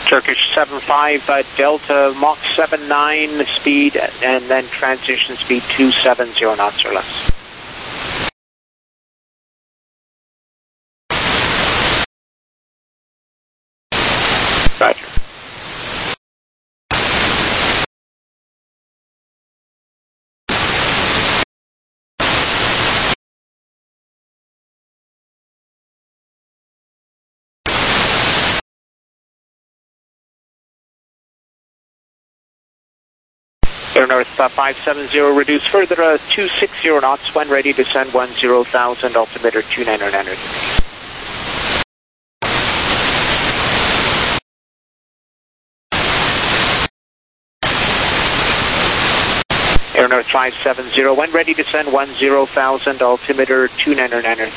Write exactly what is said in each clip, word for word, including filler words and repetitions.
Turkish seven five, uh, Delta Mach seven nine speed, and then transition speed two seven zero knots or less. Roger. Air North uh, five seven zero, reduce further uh, two six zero knots when ready to send one zero thousand, altimeter two nine nine nine. Air North five seven zero, when ready to send one zero thousand, altimeter two nine nine nine.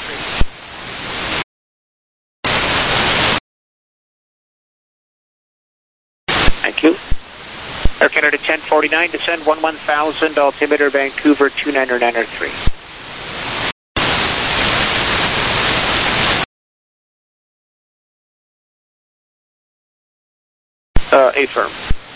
Thank you. Air Canada ten forty-nine, descend one one thousand, altimeter Vancouver two nine nine three. Uh, affirm.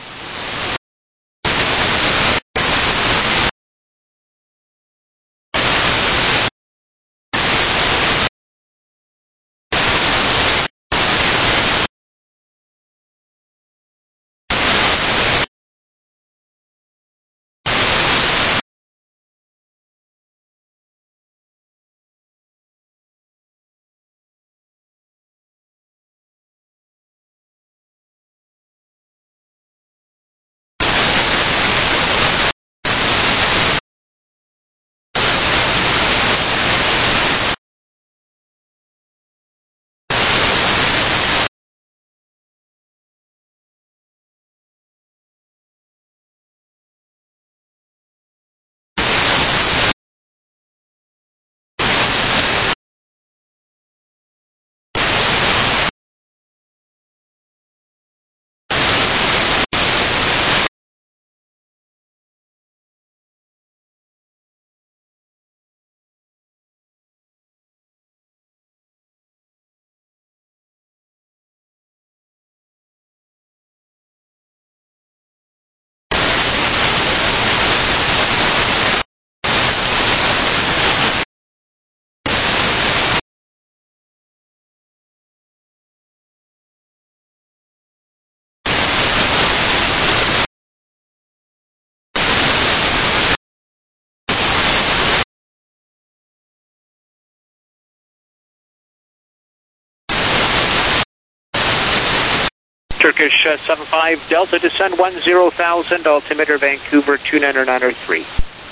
Turkish uh, seven five, Delta, descend one zero thousand, altimeter Vancouver two nine nine three.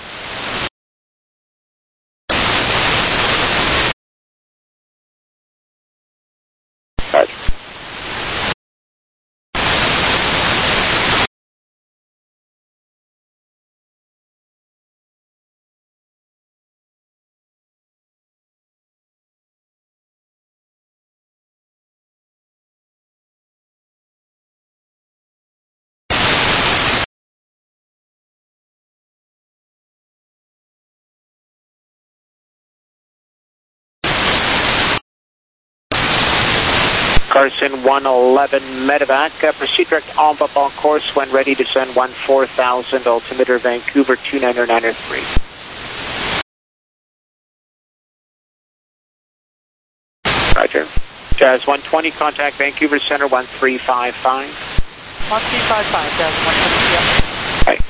Roger. Carson one eleven Medevac, uh, proceed direct en bas on course when ready to send one four thousand, altimeter Vancouver two nine nine three. Roger. Jazz one twenty, contact Vancouver Center one three five five. one three five five, Jazz one twenty, yeah. Right.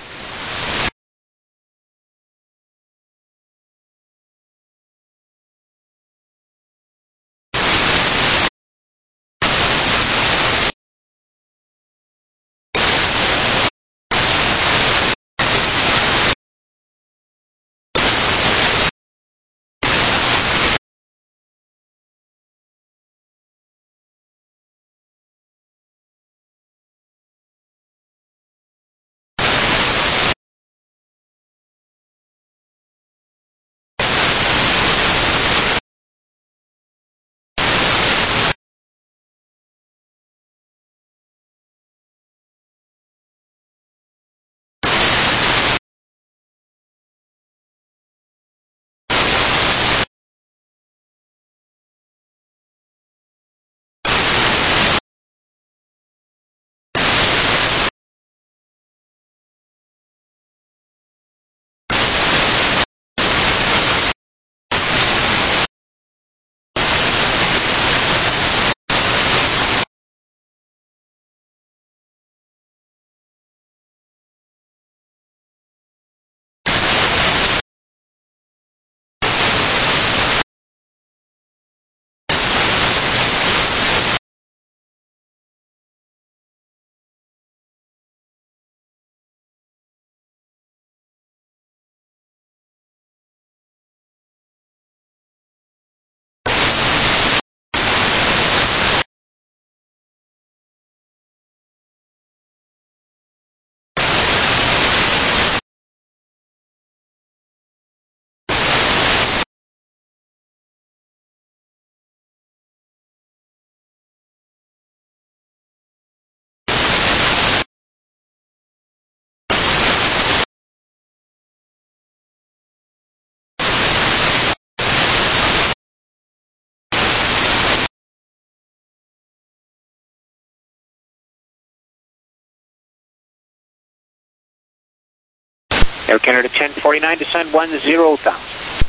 Air Canada ten forty-nine, descend one zero thousand.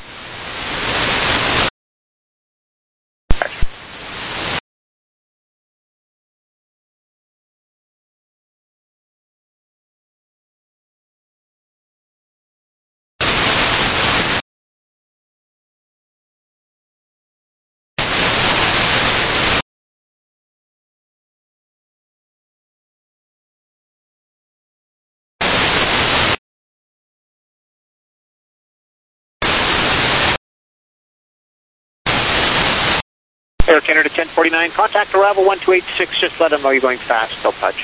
Air Canada ten forty-nine, contact arrival one two eight six, just let them know you're going fast, they'll touch.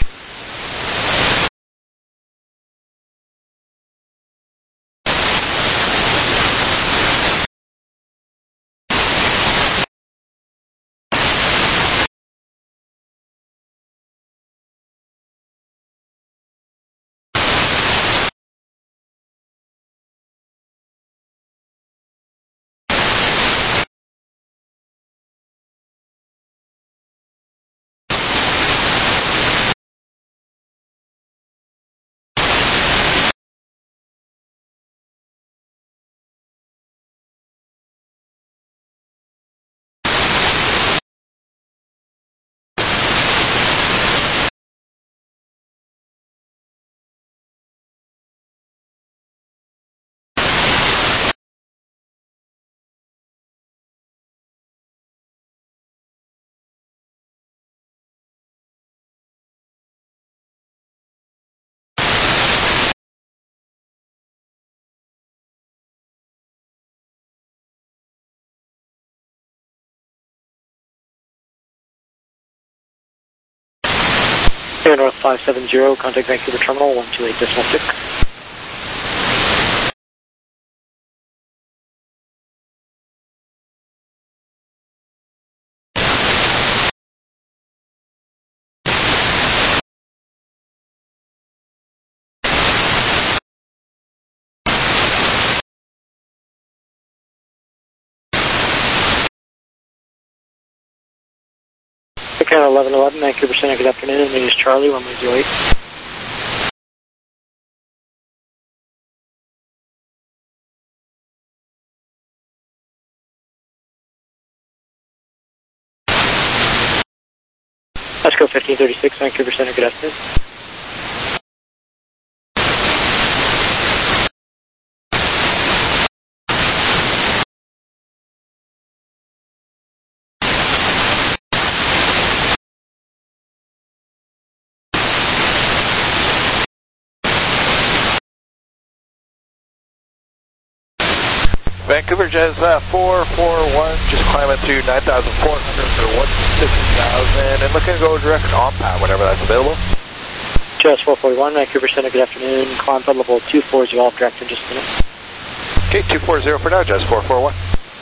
Air North five seven zero, contact Vancouver Terminal one two eight decimal six. Air Canada eleven eleven, Vancouver Center, good afternoon, my name is Charlie, one zero eight. Let's go fifteen thirty-six, Vancouver Center, good afternoon. Vancouver Jazz uh, four four one, just climbing to nine thousand four hundred for one six thousand, and looking to go direct on pad whenever that's available. Jazz four forty-one, Vancouver Center, good afternoon. Climb to level two forty off direct in just a minute. Okay, two four zero for now, Jazz four four one.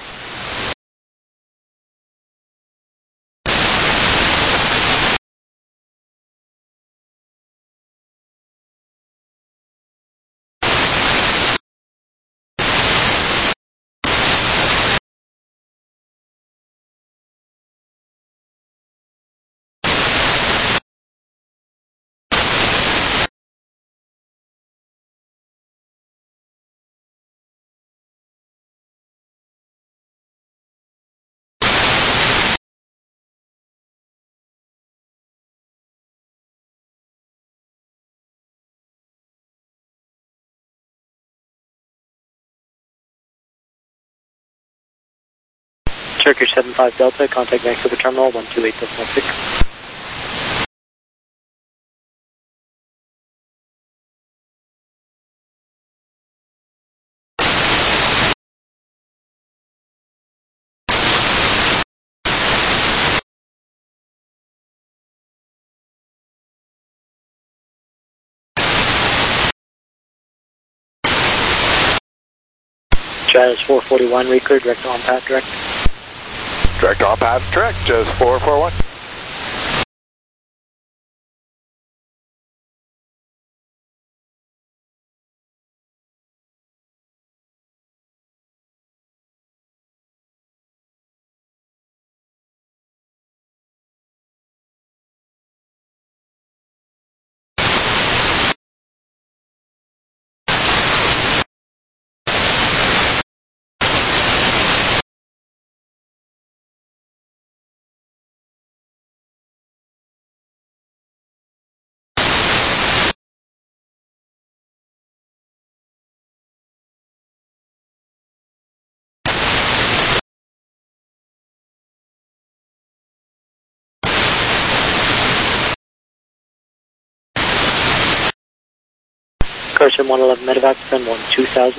Turkish seven five Delta, contact Vancouver Terminal one two eight decimal six. Jazz four forty-one, recur, direct on pad, direct. Direct on pad, direct, Jazz four four one. Carson one eleven medevac, send one two thousand.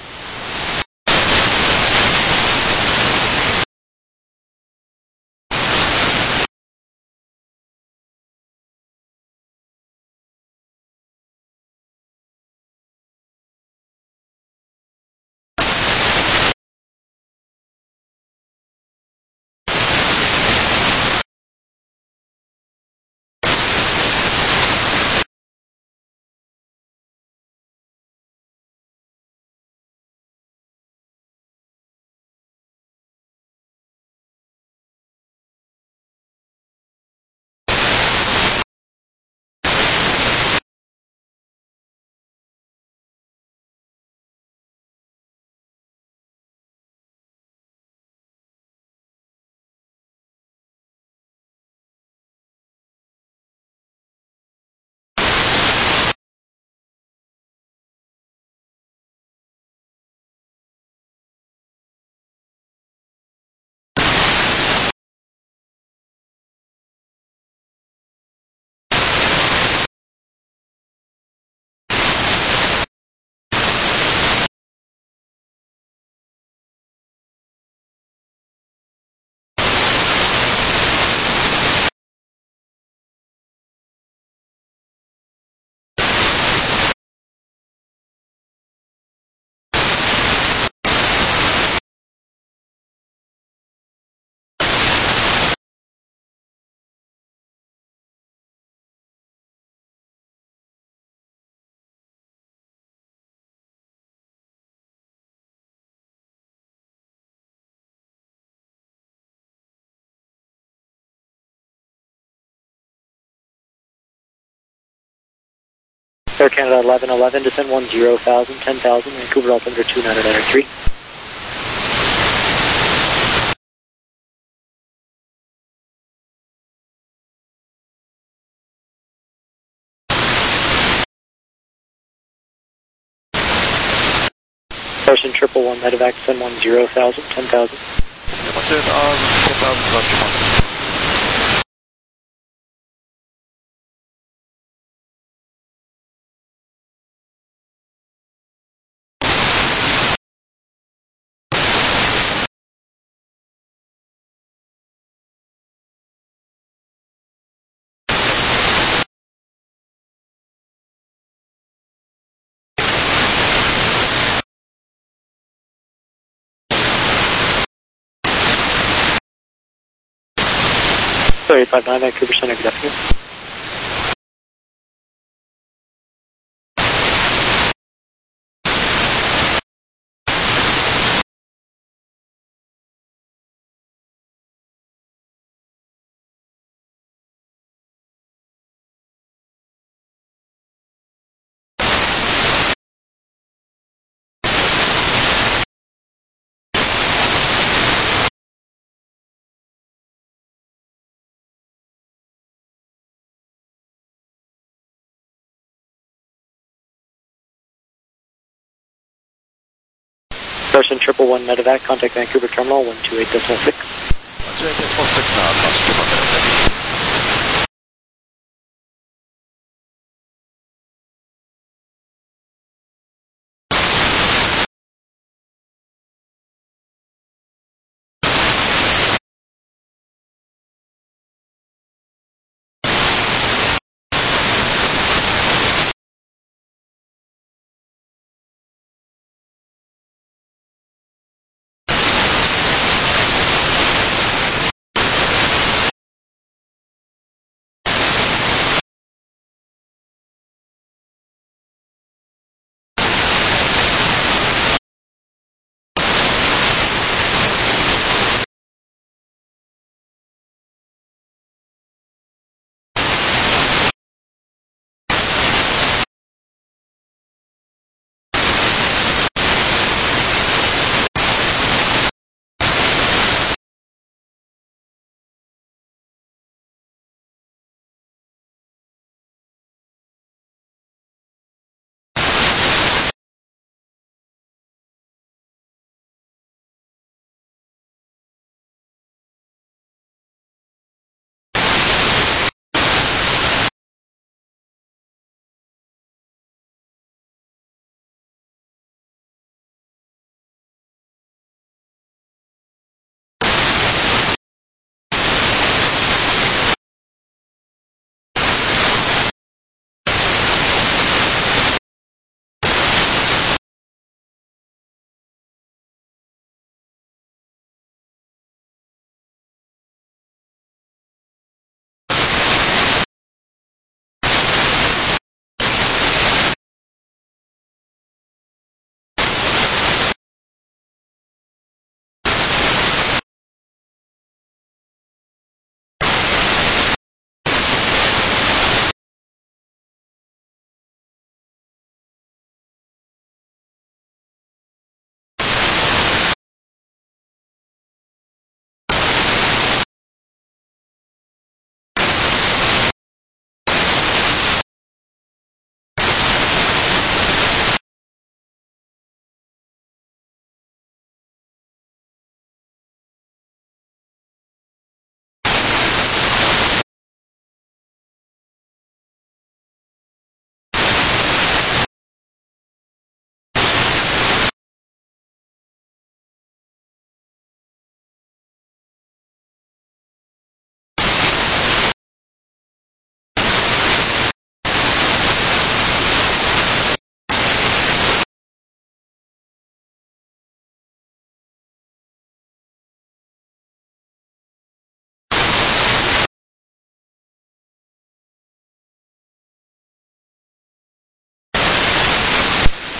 Air Canada eleven eleven, descend one zero thousand, ten thousand, Vancouver altimeter two nine nine three. Carson triple one medevac, send one zero thousand, ten thousand. What's it, um, ten thousand, left your one. Sorry, five nine, Vancouver Center, good afternoon. Carson triple one medevac, contact Vancouver terminal one two eight decimal six. one two eight decimal six now, plus two more minutes.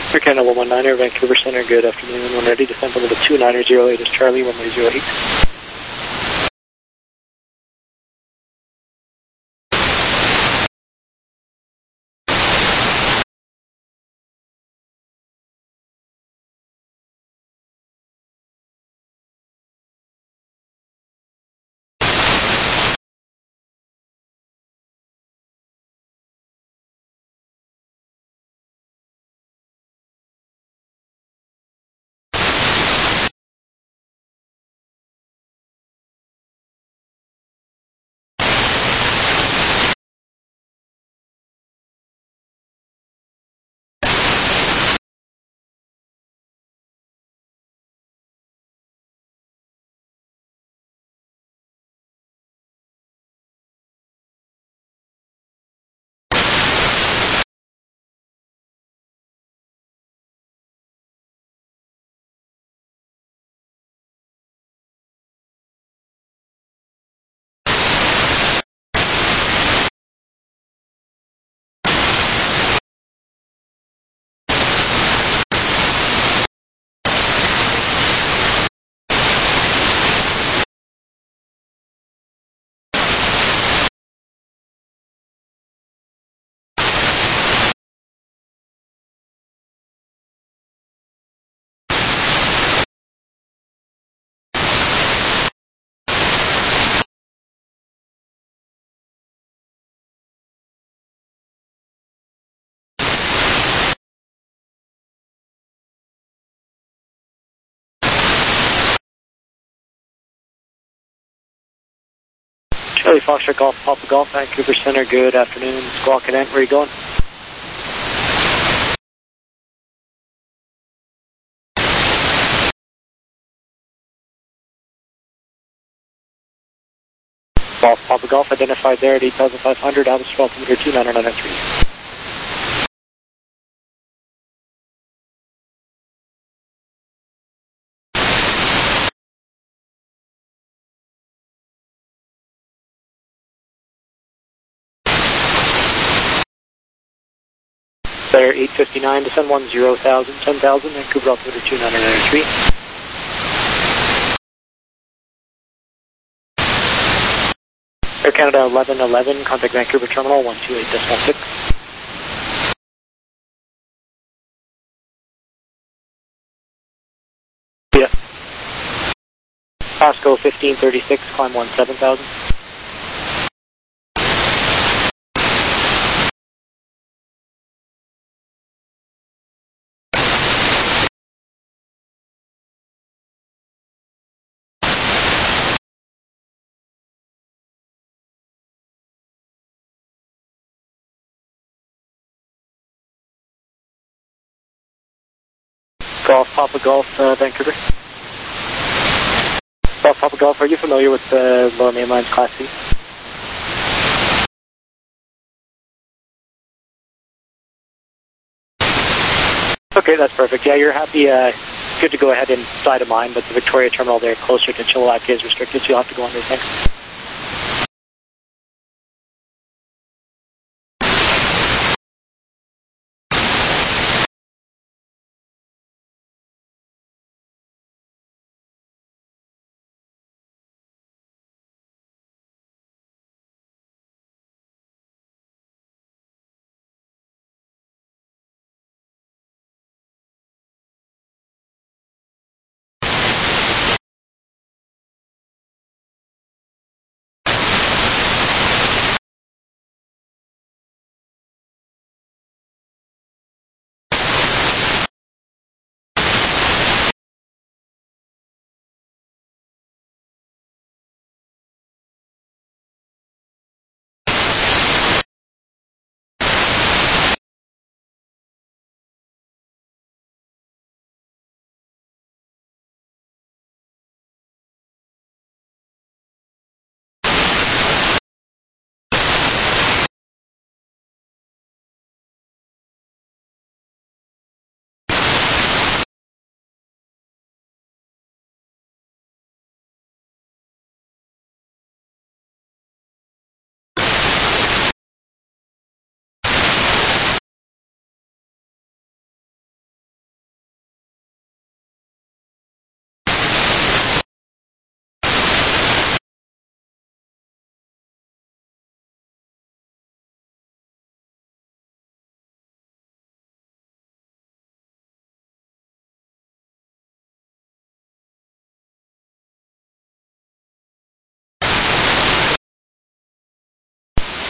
Air Canada one one nine, Vancouver Center, good afternoon. When ready, descend on the two niner zero eight is Charlie, one way zero eight. Charlie Foxtrot Golf, Papa Golf, Vancouver Center, good afternoon. Squawk Cadet, where are you going? Golf, Papa Golf, identified there at eight thousand five hundred, altitude altimeter two nine nine three. There, eight fifty-nine, descend one zero thousand, ten thousand, Vancouver altimeter two nine nine three. Air Canada eleven eleven, contact Vancouver Terminal one two eight decimal six. Yes. Pasco fifteen thirty-six, climb one seven thousand. Golf, Papa Golf, uh, Vancouver. Golf, Papa Golf, are you familiar with the uh, Lower Mainline's Class C? Okay, that's perfect. Yeah, you're happy, uh, good to go ahead inside of mine, but the Victoria Terminal there closer to Chilliwack is restricted, so you'll have to go under. Thanks.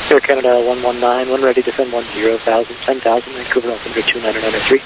Air Canada one one nine, one ready to send one zero thousand, ten thousand, Vancouver altimeter two nine nine three.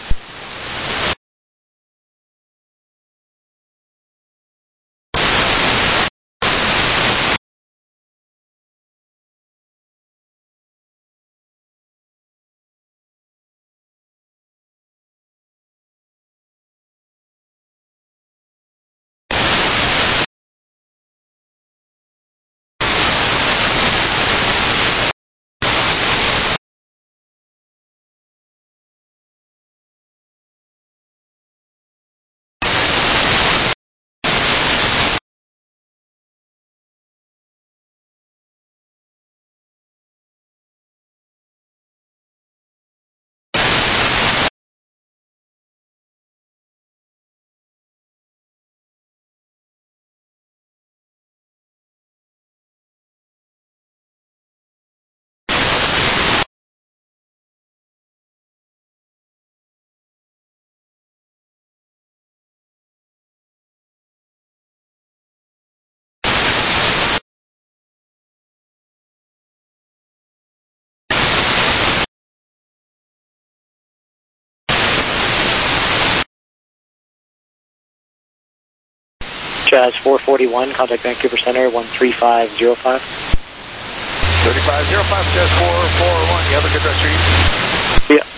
Jazz four forty-one, contact Vancouver Center one three five zero five. thirty-five zero five, Jazz four forty-one, you have a good rest of your evening. Yeah.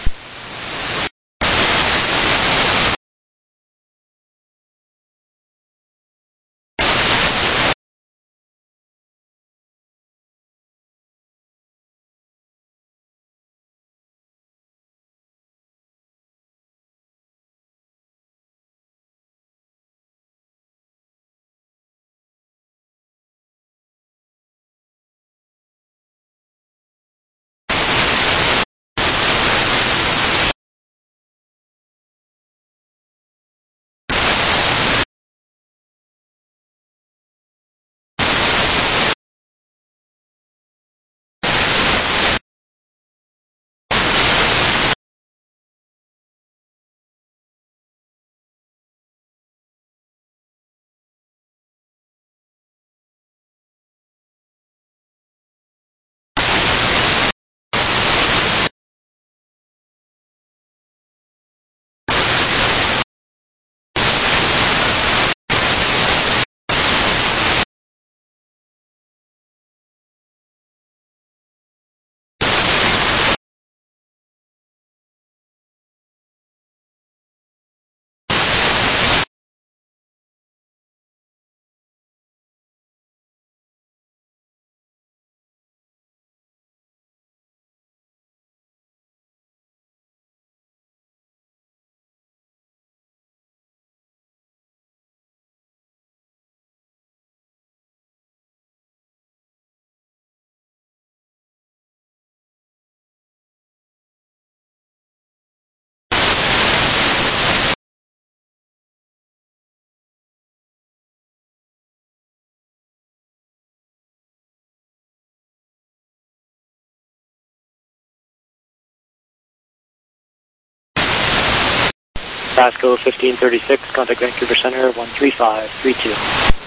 Pasco fifteen thirty-six, contact Vancouver Center one three five three two.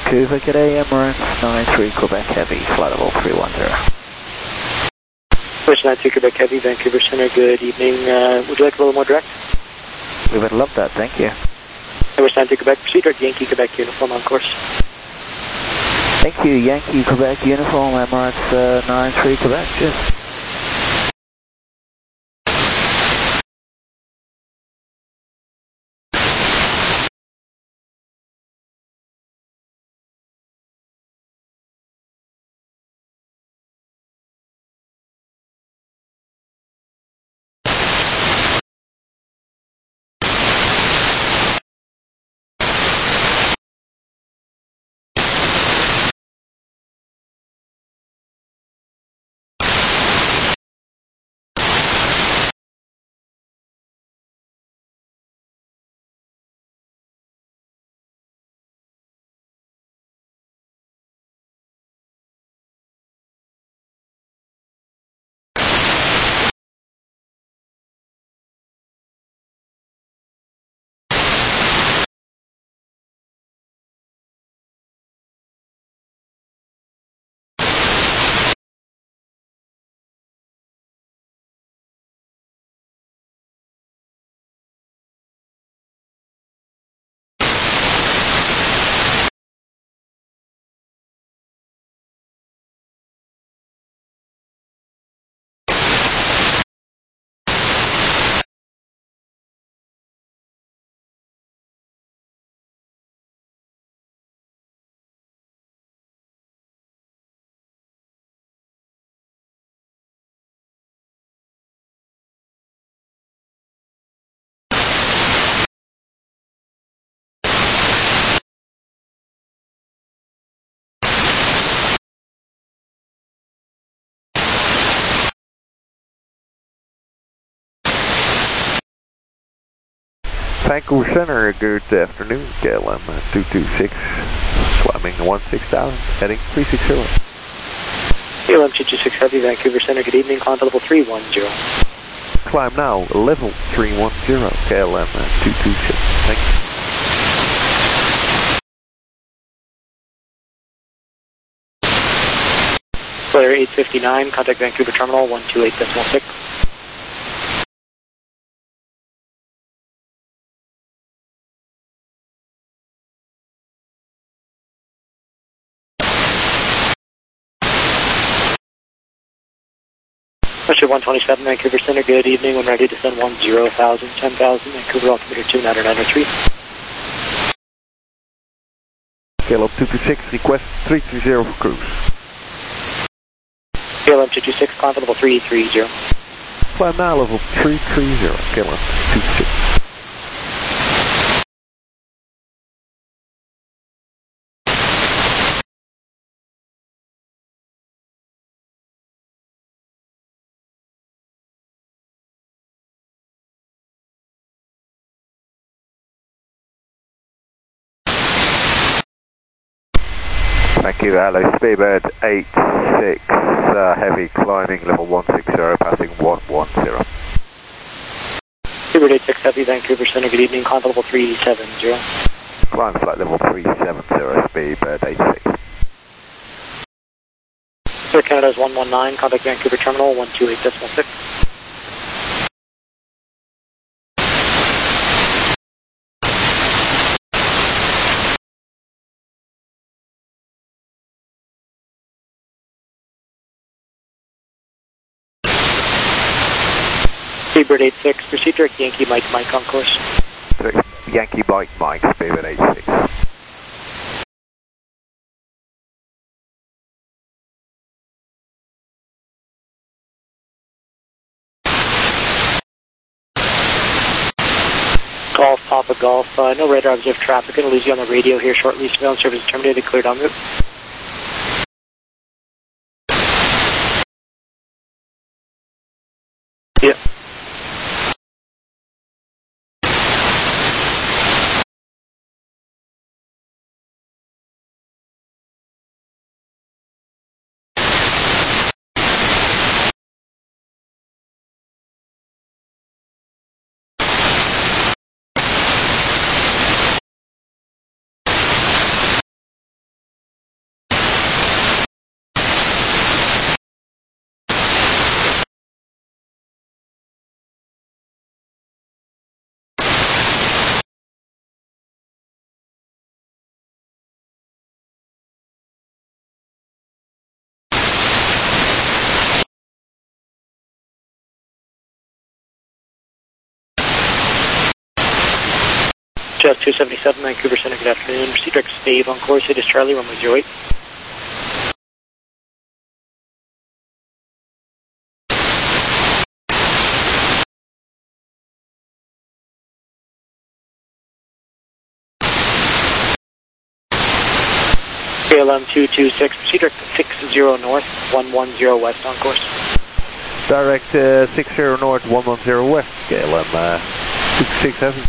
Vancouver, good day, Emirates nine three Quebec Heavy, flight level three one zero. First nine three Quebec Heavy, Vancouver Center, good evening. Uh, would you like a little more direct? We would love that, thank you. First nine three Quebec, proceed direct Yankee Quebec uniform on course. Thank you, Yankee Quebec uniform, Emirates uh, nine three Quebec, cheers. Vancouver Center, good afternoon, K L M two two six, climbing one six thousand, heading three six zero. K L M two two six Heavy, Vancouver Center, good evening, climb to level three one zero. Climb now, level three one zero, K L M two two six, thank you. Flare eight fifty-nine, contact Vancouver Terminal one two eight decimal six. Pressure one twenty-seven, Vancouver Center, good evening. When ready, descend one zero thousand, ten thousand, Vancouver altimeter two nine nine three. K L M two two six, request three three zero for cruise. K L M two two six, climb to level three three zero. Climb now, level three three zero, K L M two two six. Thank you, hello, Speedbird eight six, uh, heavy climbing level one six zero, passing one one zero. Speedbird eight six Heavy, Vancouver Center, good evening, climb to level three seven zero. Climb flight level three seven zero, Speedbird eight six. Air Canada's one one nine, contact Vancouver Terminal one two eight decimal six. Speedbird eight six, proceed direct Yankee Mike Mike on course. Yankee Mike Mike, Speedbird eight six. Golf, Papa Golf, uh, no radar observed traffic, going to lose you on the radio here shortly. Surveillance service terminated, cleared en route. Yep. C S two seventy-seven, Vancouver Center, good afternoon. Proceed direct stave on course, it is Charlie, runway zero eight. K L M two two six, proceed direct six zero north, one one zero west on course. Direct uh, six zero north, one one zero west, K L M uh, six six seven.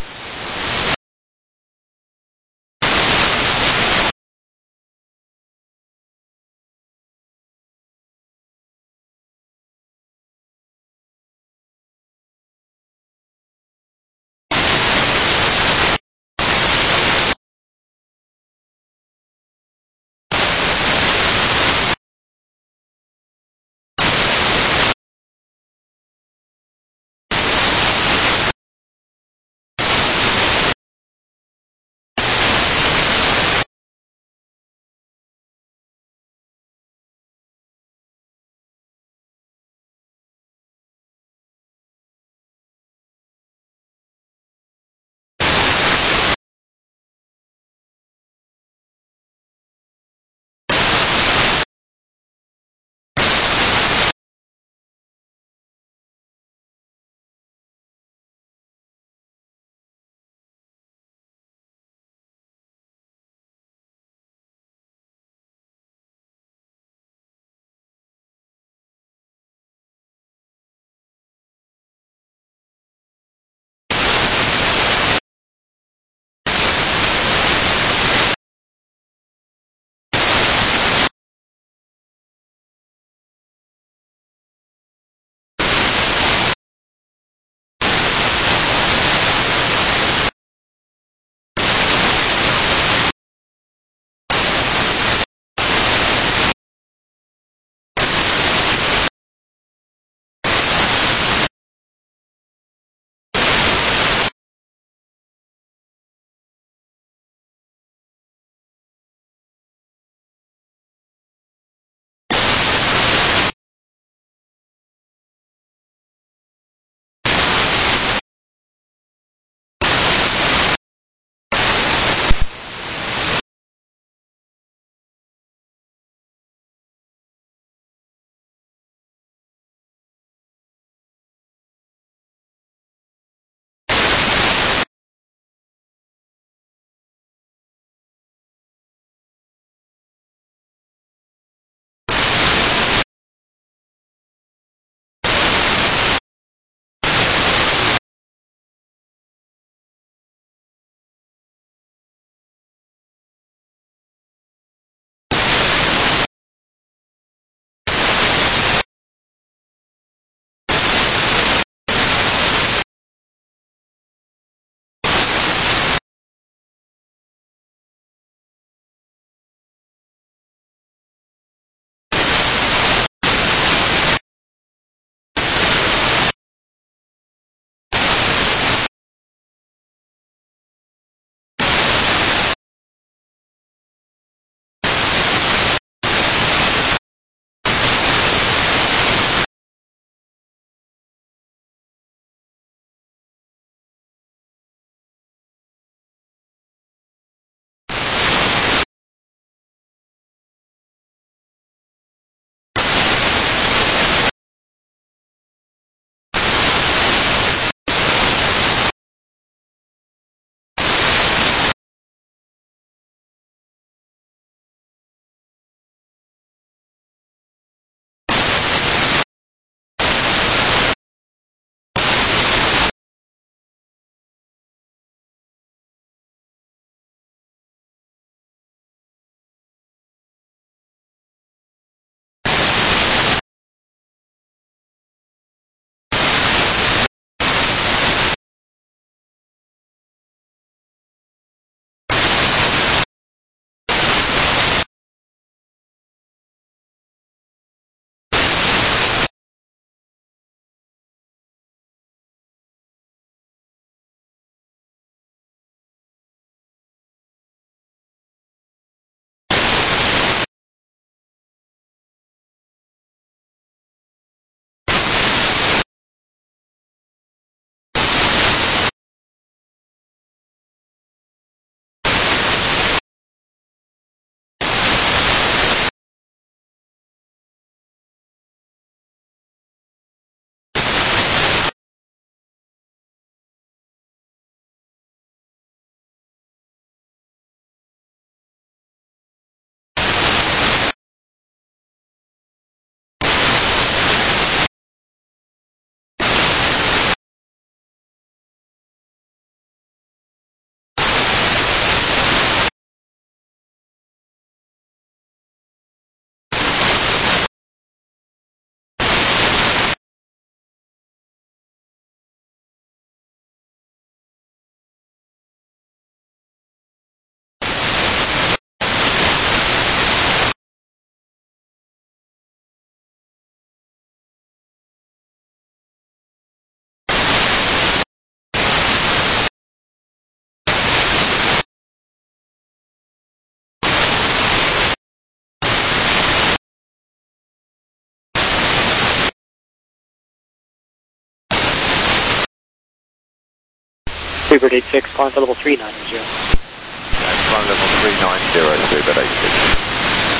Freebird eight six, calling for level three nine zero. That's climb level three nine zero, Freebird eight six.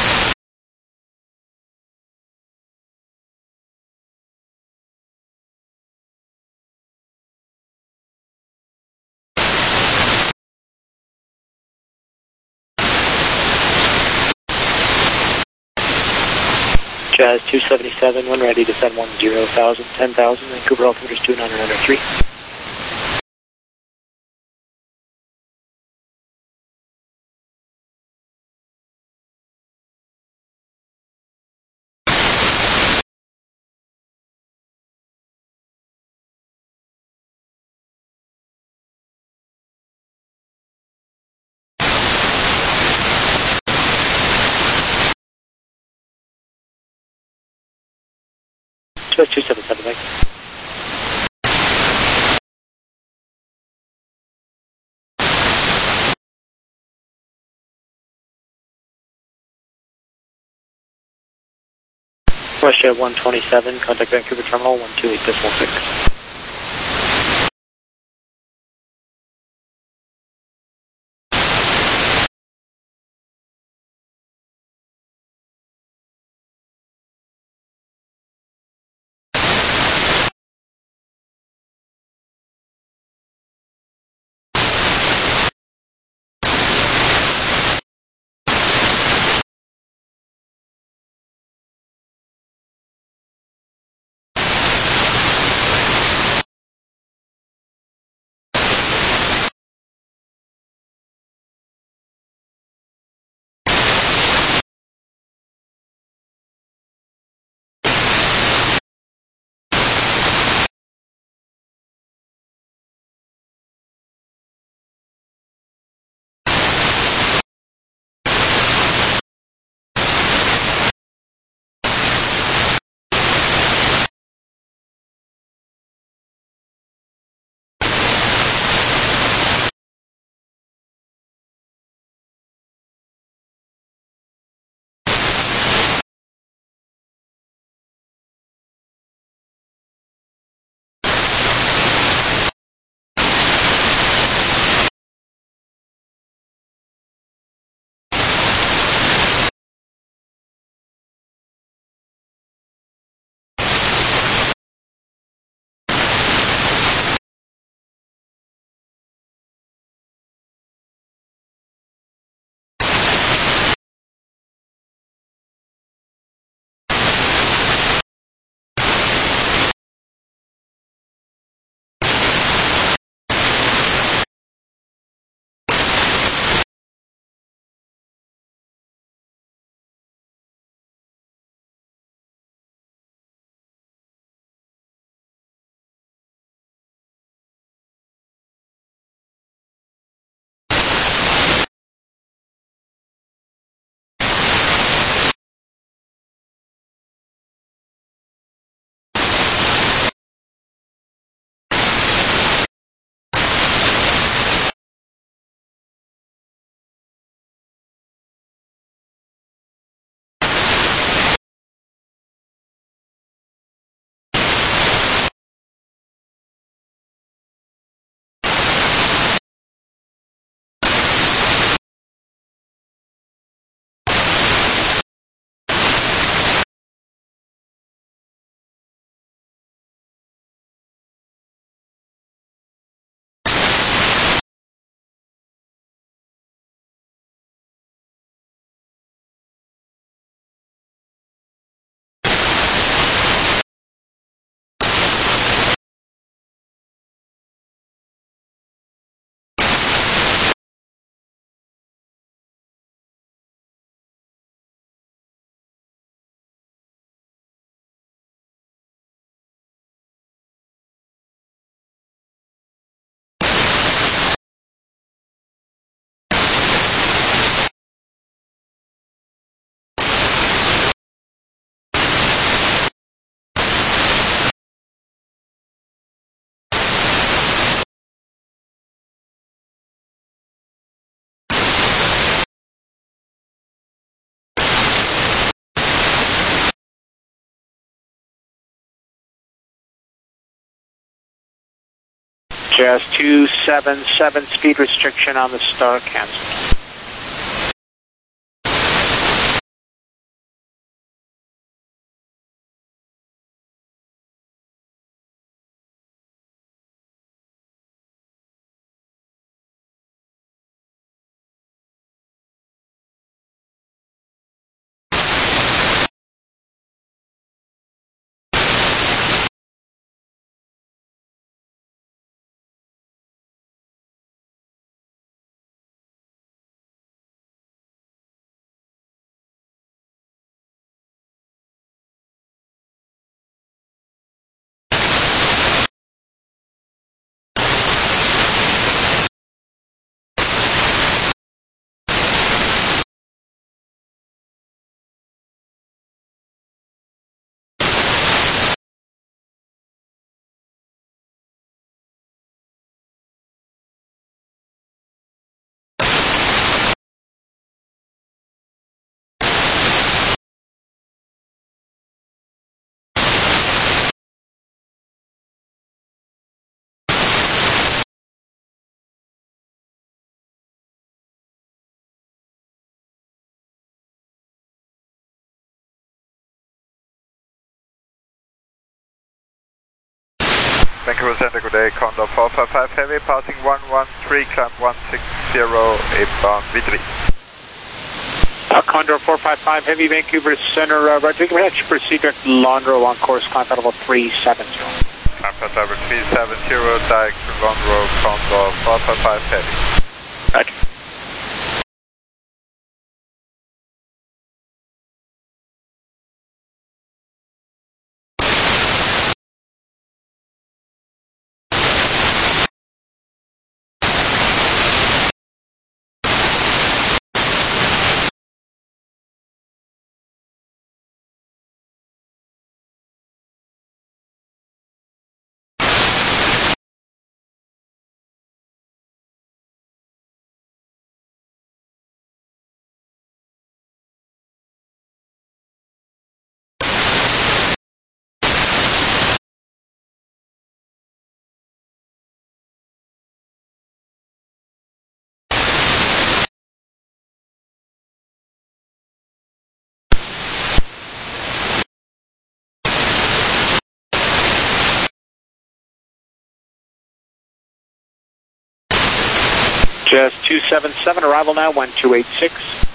Jazz two seventy-seven, when ready, descend one zero thousand, ten thousand, Vancouver altimeter is two nine nine three. Jazz two seventy-seven, thanks. Russia one twenty-seven, contact Vancouver Terminal one two eight decimal six. Just two seven seven, speed restriction on the star, cancel. Vancouver Center, good day, Condor four five five Heavy, passing one one three, climb one six zero, eight-bound V three. Uh, Condor four five five Heavy, Vancouver Center, uh, Roger, proceed direct Londro on course, climb level three seven zero. Climb level three seven zero, direct to Londro, Condor four five five Heavy. Roger. Just two seven seven, arrival now, one two eight six.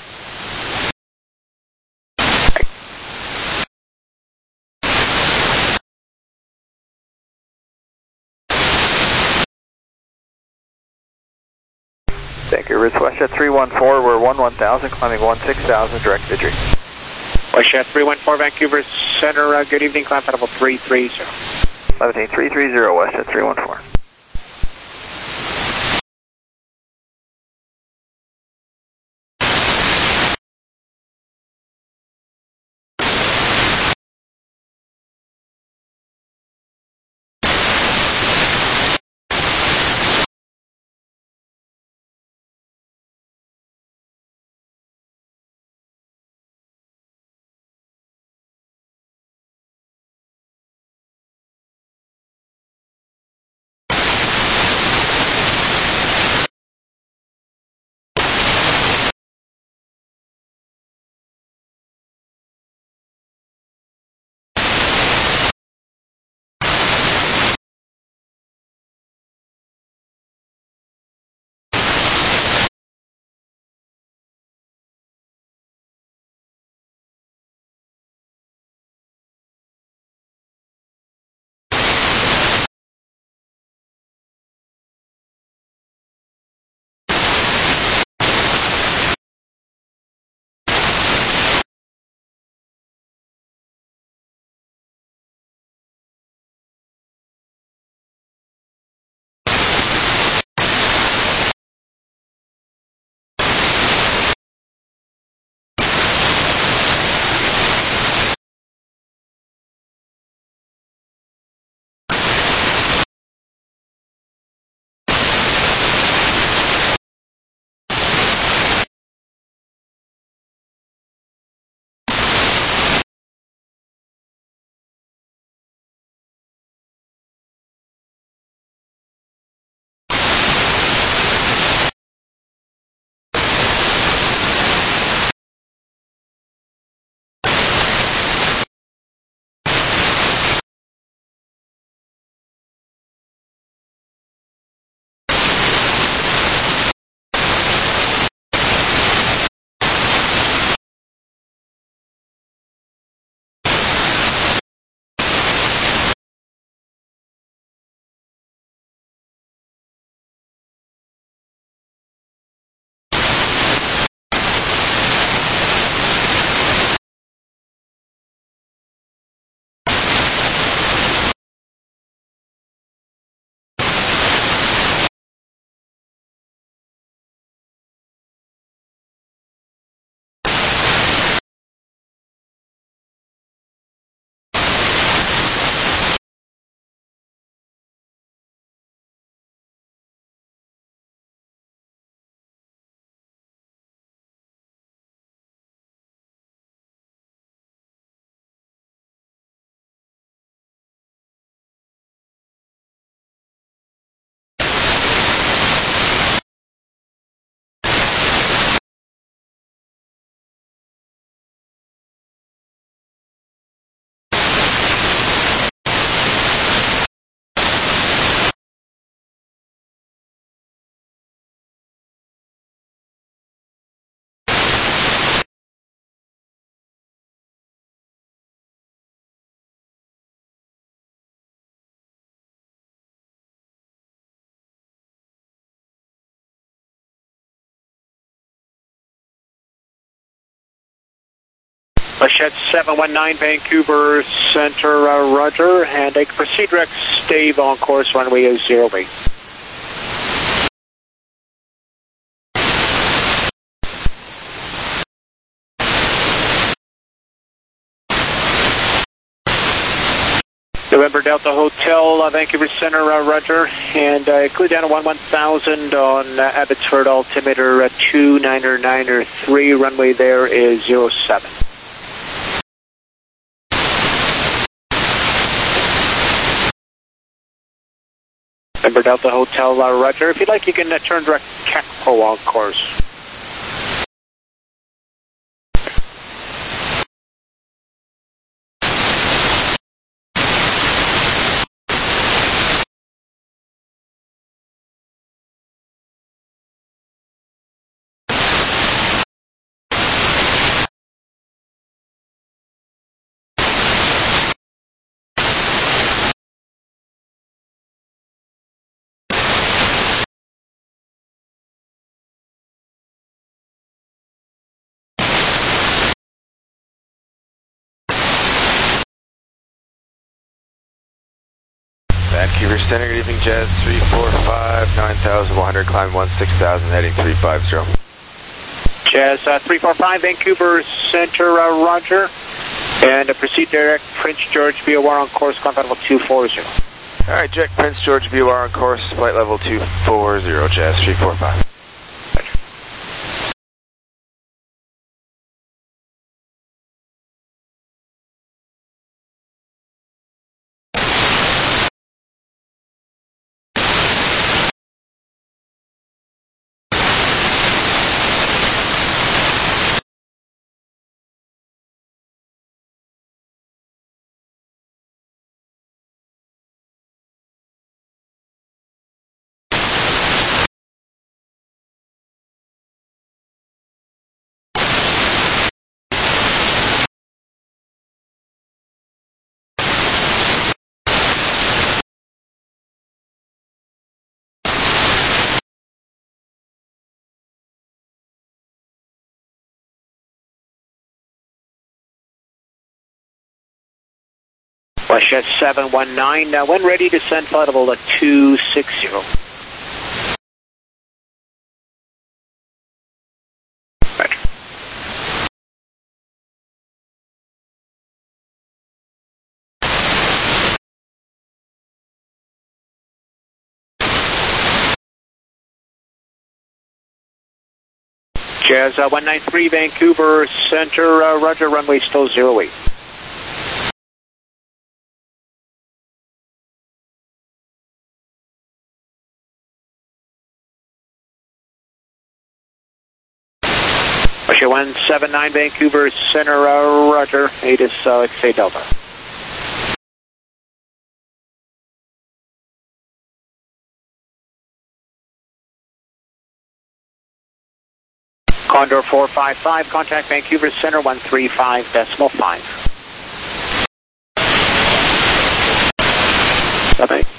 Thank you, Ritz Westjet three one four, we're one one thousand, climbing one six thousand, direct Vidri. Westjet three one four, Vancouver Center, uh, good evening, climb level three three zero. eleven three three zero, Westjet three one four. Westjet seven one nine, Vancouver Center, uh, Roger, and I can proceed direct, stave on course, runway is zero eight. November Delta Hotel, uh, Vancouver Center, uh, Roger, and uh, clear down to one one thousand on uh, Abbotsford, altimeter uh, two niner niner three, runway there is zero seven. November Delta Hotel, uh, Roger, if you'd like you can uh, turn direct Kakpo on course. Vancouver Center, good evening, Jazz three four five, nine thousand one hundred, climb one six thousand, heading three five zero. Jazz uh, three four five, Vancouver Center, uh, Roger, and uh, proceed direct Prince George V O R on course, climb level two four zero. Alright, Jack, Prince George V O R on course, flight level two four zero, Jazz three four five. Westjet seven one nine, uh, when ready to send flight level uh, two six zero. Roger. Jazz uh, one nine three, Vancouver Center, uh, Roger, runway still zero eight. Russia one seven nine, Vancouver Center, uh, Roger, eight is uh, X A Delta. Condor four five five, contact Vancouver Center, one three five decimal five. Bye-bye.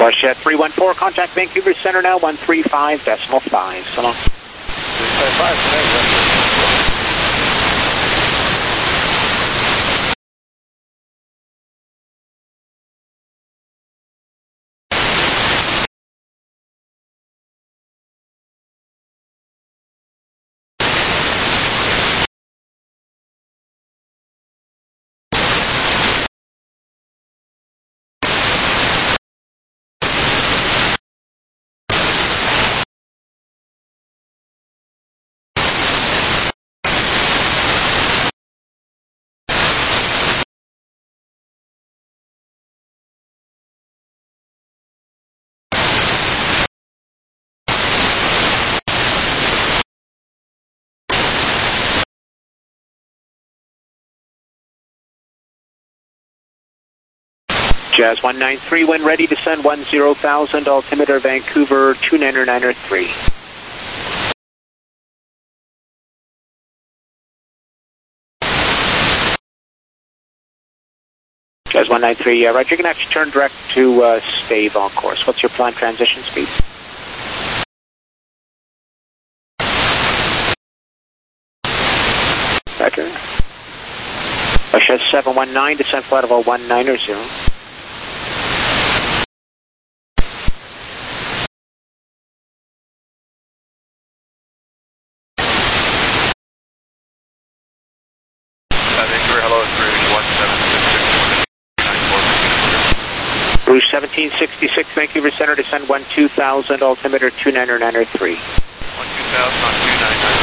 Russia three one four, contact Vancouver Center now, one three five decimal five. So long. three five five, thanks. Jazz one nine three, when ready, descend one zero thousand, altimeter Vancouver two niner niner three. Jazz one nine three, uh, Roger, you can actually turn direct to uh, stave on course. What's your planned transition speed? Roger. Russia seven one nine, descent flight level one niner zero. Rouge seventeen sixty-six, Vancouver Center, descend one two thousand, altimeter two niner niner three. one two thousand on two nine nine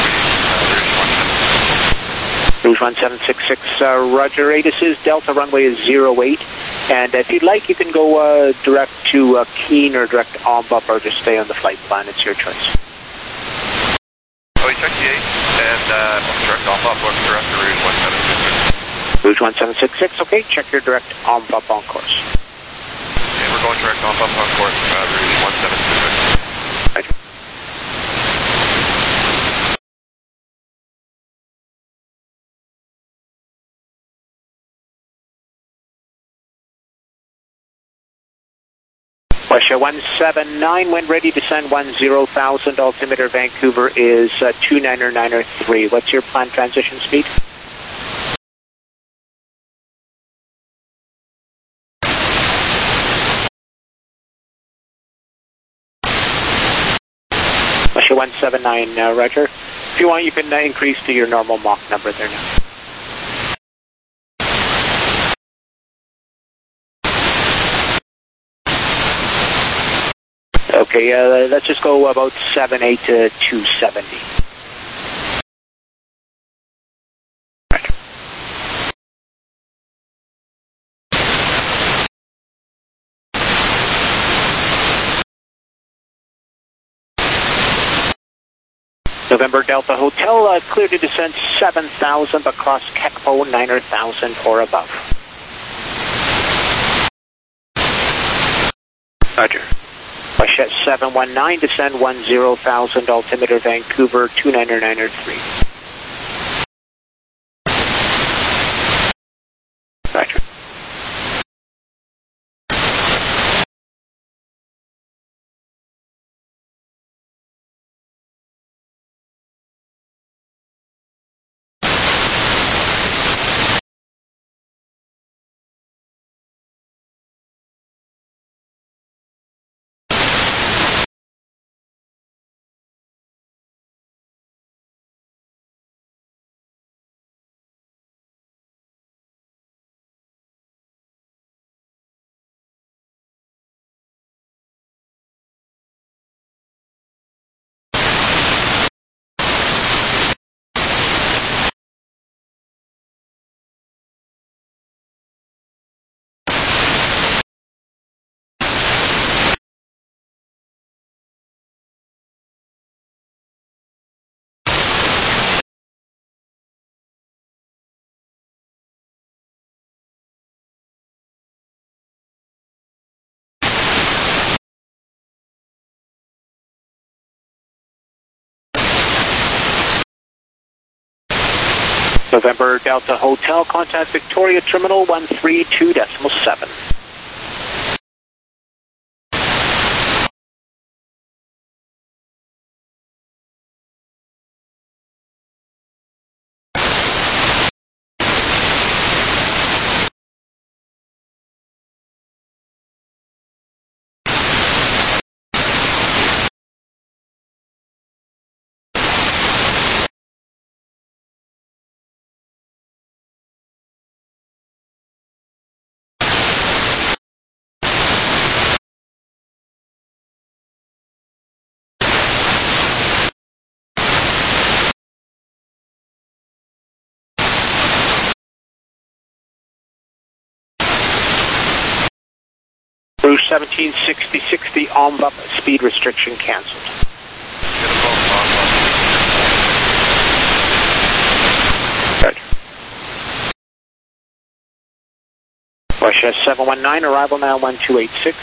three, Rouge one seven six six, uh, Roger, this is Delta, runway is zero eight, and if you'd like you can go uh, direct to uh, Keene or direct on up or just stay on the flight plan, it's your choice. Oh, we checked the eight, and uh, direct on up, what's direct to Rouge one seven six six? Rouge one seven six six, okay, check your direct on up on course. Okay, we're going direct on up on course, uh, Rouge one seven six six. Right. Russia one seven nine, when ready, descend one zero thousand, altimeter Vancouver is uh, two niner niner three. What's your planned transition speed? Russia one seven nine, uh, Roger. If you want, you can uh, increase to your normal Mach number there now. Okay, uh, let's just go about seven eight to two seventy. Right. November Delta Hotel, uh, clear to descend seven thousand, but cross Kekpo nine thousand or above. Roger. Russia seven one nine, descend one zero thousand, altimeter Vancouver two niner niner three. Roger. November Delta Hotel, contact Victoria Terminal one three two decimal seven. seventeen sixty-six, the Ombup speed restriction canceled. Beautiful. Roger. Russia seven one nine, arrival now one two eight six.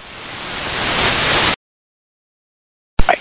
Bye.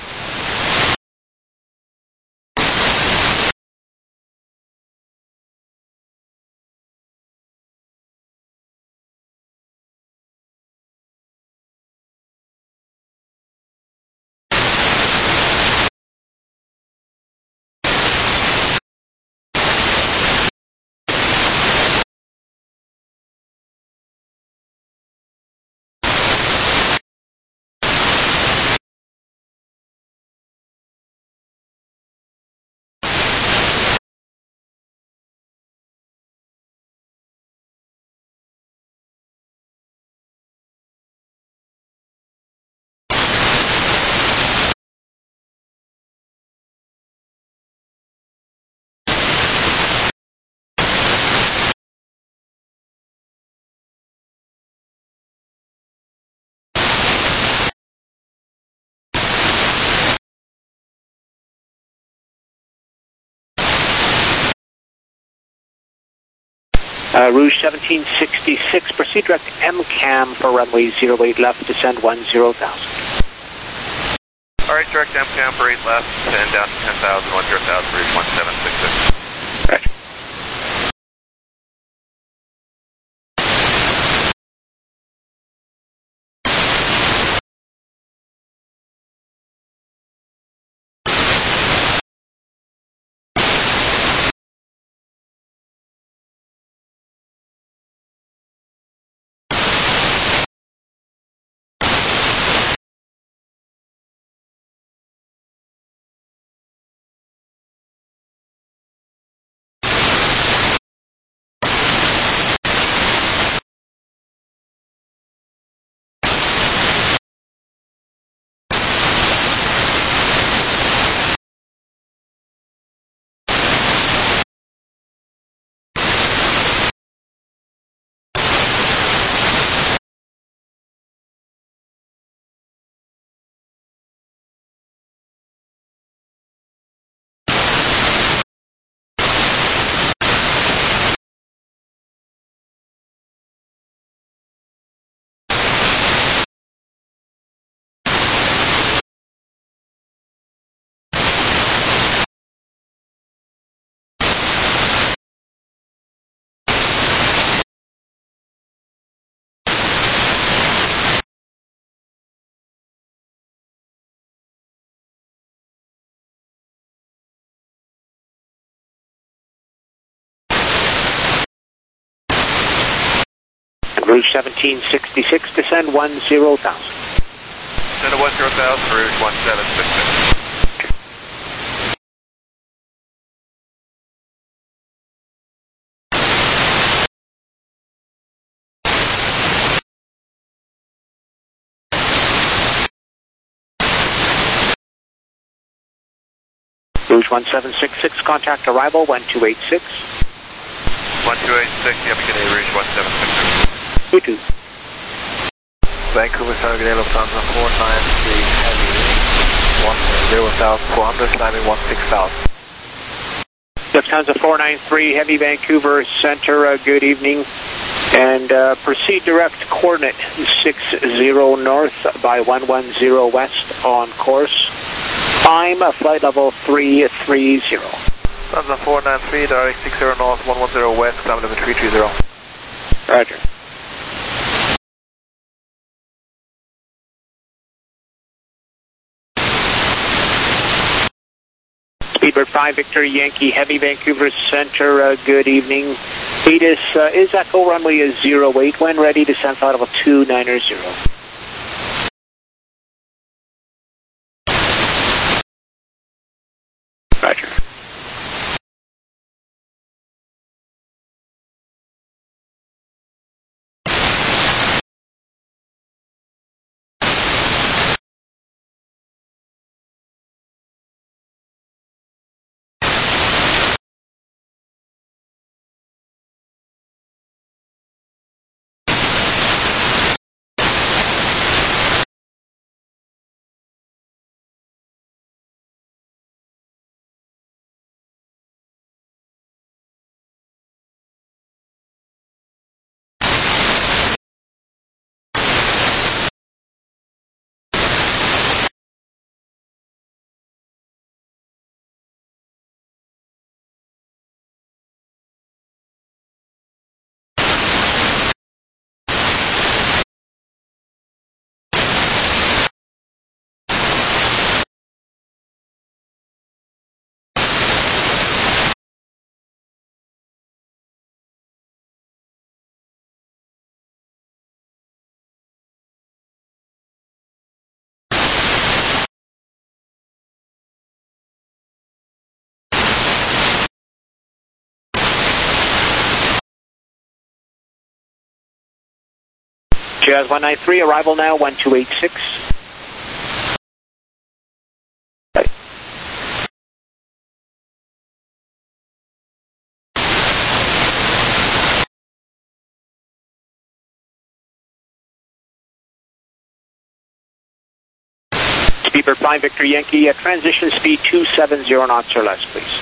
Uh, Rouge seventeen sixty-six, proceed direct M CAM for runway zero eight left, descend one zero thousand. Alright, direct M CAM for eight left, and down to ten thousand, one zero thousand, reach one seven six six. Roger. Rouge seventeen sixty-six, descend one zero thousand. Descend to one zero thousand, Rouge one seven six six. Rouge one seven six six, contact arrival one two eight six. one two eight six, you have to get a Rouge one seven six six. two two. Vancouver, Sargadale, Lufthansa four nine three, heavy, one zero thousand, four hundred, climbing one six thousand. Lufthansa four nine three, Heavy, Vancouver Center, uh, good evening. And uh, proceed direct coordinate six zero north by one one zero west on course. Time, uh, flight level three three zero. Lufthansa four nine three, direct six zero north, one one zero west, climb level three three zero. Roger. Speedbird five, Victor Yankee, Heavy, Vancouver Center, uh, good evening. Vetus, uh, is Echo runway is zero eight, when ready, descent flight level two nine zero. Roger. Jazz one nine three, arrival now, one two eight six. Right. Speedbird five, Victor Yankee, uh, transition speed two seven zero knots or less, please.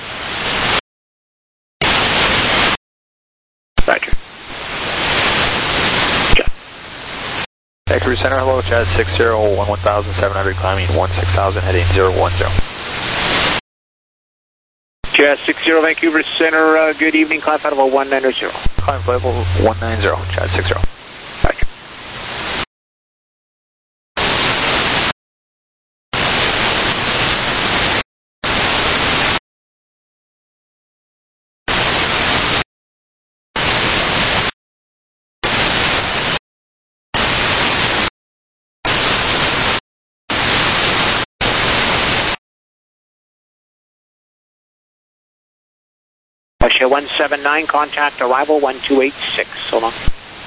Roger. Vancouver Center, hello, Jazz six zero, one one thousand seven hundred, climbing one six thousand, heading zero one zero. Jazz six zero, Vancouver Center, uh, good evening, climb flight level one nine zero. Climb flight level one nine zero, Jazz six zero. Roger. Russia one seven nine, contact arrival one two eight six, so long.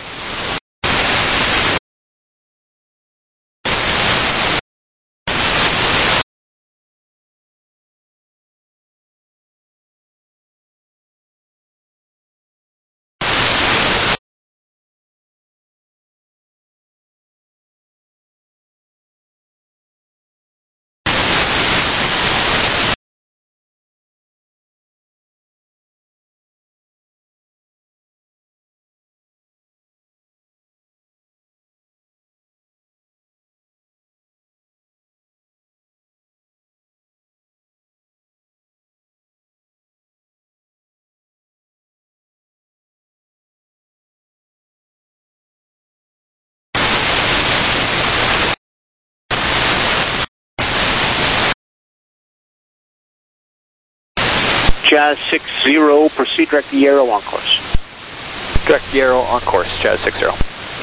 Jazz six zero, proceed direct the arrow on course. Direct the arrow on course, Jazz six zero.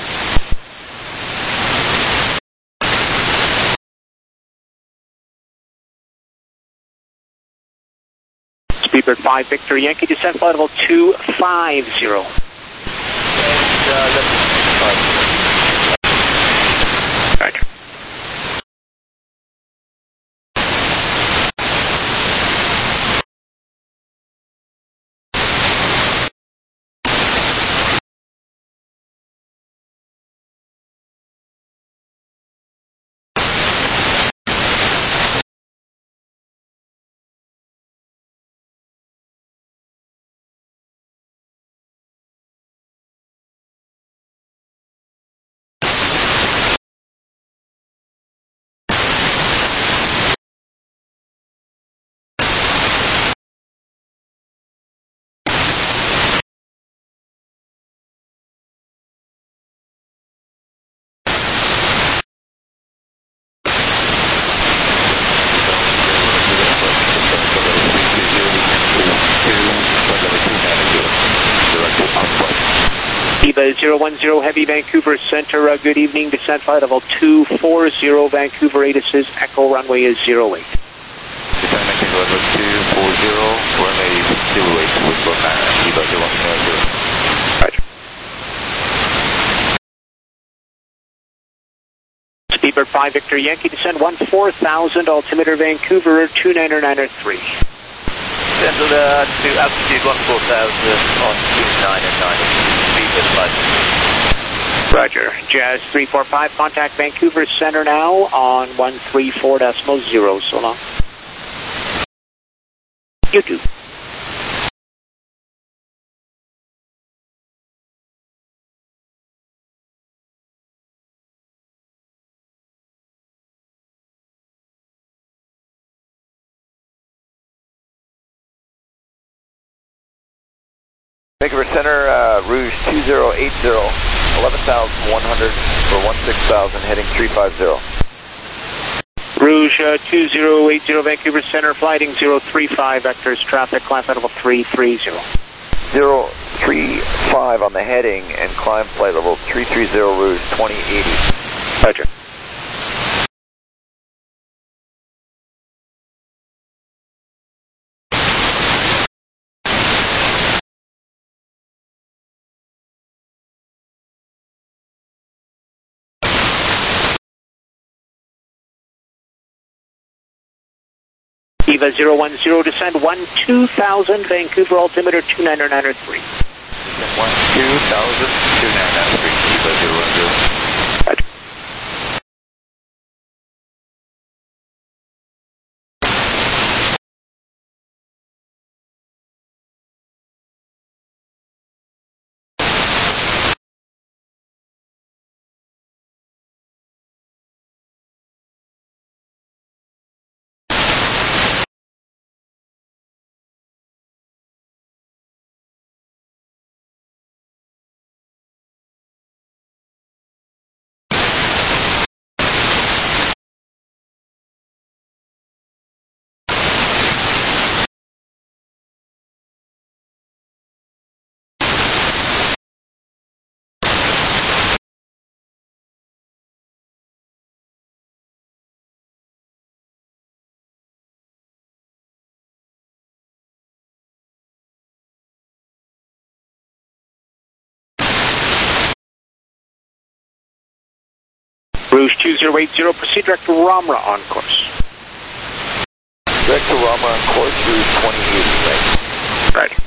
Speedbird five, Victor Yankee, descent flight level two five zero. And, uh, that's Roger. zero one zero, Heavy Vancouver Center, uh, good evening, descent flight level two four zero, Vancouver eight assist, Echo runway is zero eight. Descent Vancouver level two four zero, runway zero eight, with both hands, Eva zero one zero. Roger. Speedbird five, Victor Yankee, descend one four thousand, altimeter Vancouver two nine nine three. Descend uh, to altitude one four thousand on two nine nine, speed with flight. Roger. Jazz three four five, contact Vancouver Center now on one three four decimal zero, so long. You do. Vancouver Center, uh, Rouge two zero eight zero, eleven thousand one hundred for one six thousand, heading three five zero. Rouge uh, two zero eight zero, Vancouver Center, flighting zero three five, vectors, traffic, climb flight level three three zero. zero three five on the heading and climb flight level three three zero, Rouge twenty eighty. Roger. EVA zero one zero, descend one two thousand, Vancouver altimeter two nine nine three. one two thousand, two nine nine three, EVA zero one zero. Roger. Rouge two zero eight zero, proceed direct to Ramra on course. Direct to Ramra on course, Rouge twenty-eight, right. Right.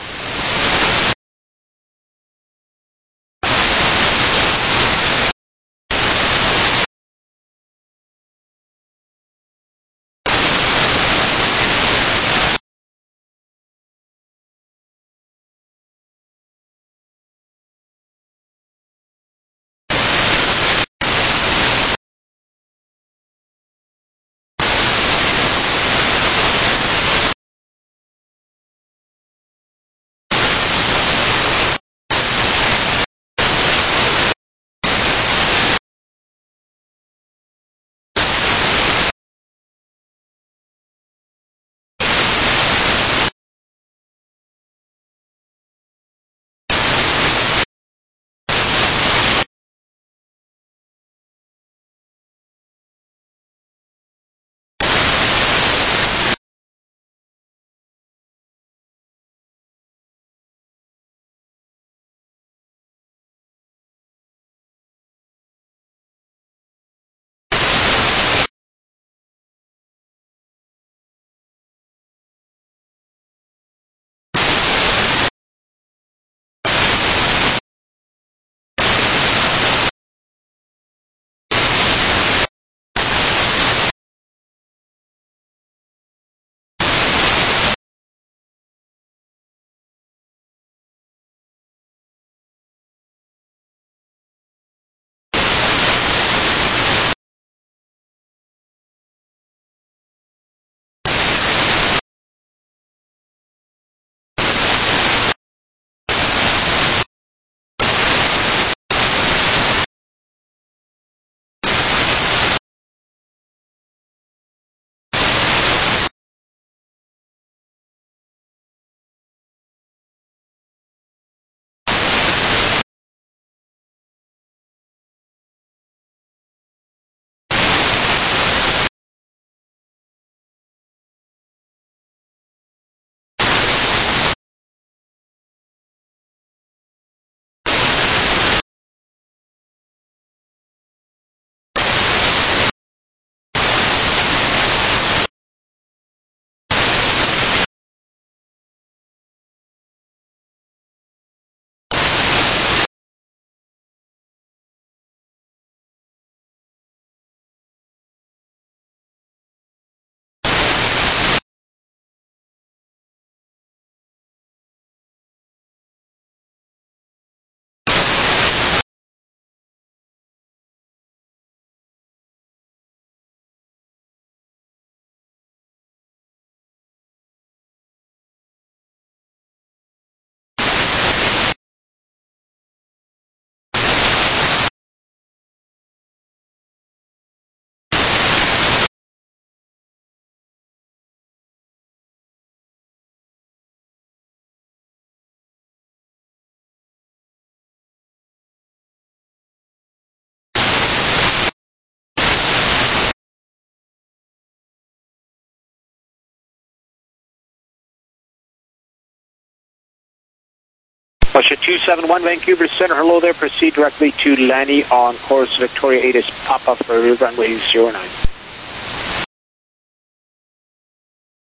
Russia two seven one, Vancouver Center, hello there, proceed directly to Lanny on course Victoria eight is pop up for runway zero nine.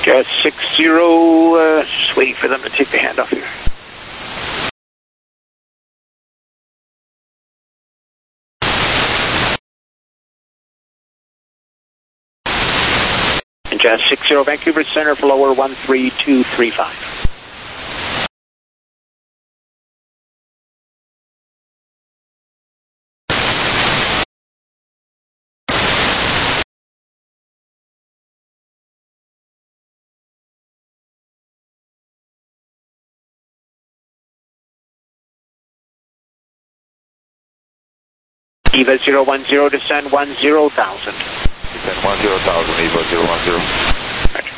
Jazz six zero, uh, just waiting for them to take the handoff here. And Jazz six zero, Vancouver Center for lower one three two three five. Eva zero one zero, descend one zero thousand. Descend one zero thousand, Eva zero one zero. Roger.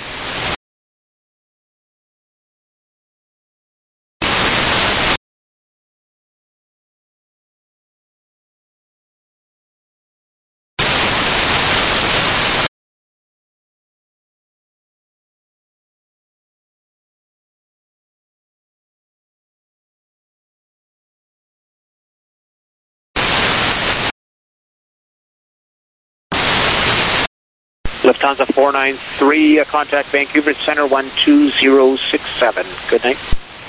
Lufthansa four nine three, uh, contact Vancouver Center one two zero six seven. Good night.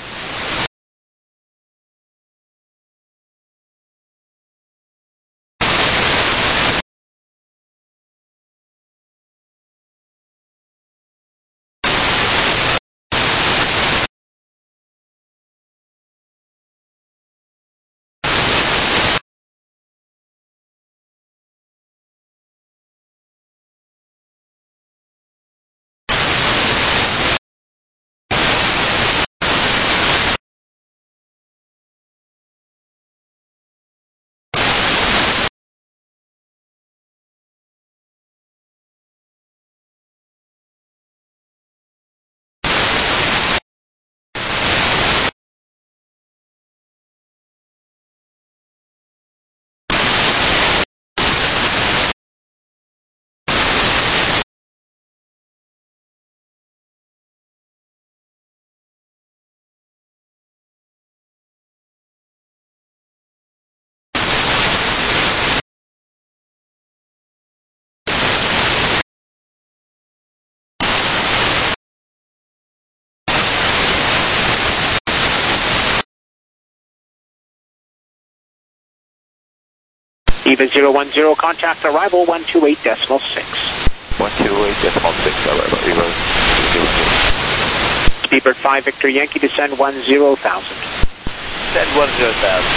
Eva zero one zero, contact arrival one two eight decimal six. one two eight decimal six, arrival, Eva zero zero. Speedbird five, Victor Yankee, descend one zero thousand. Descend one zero thousand,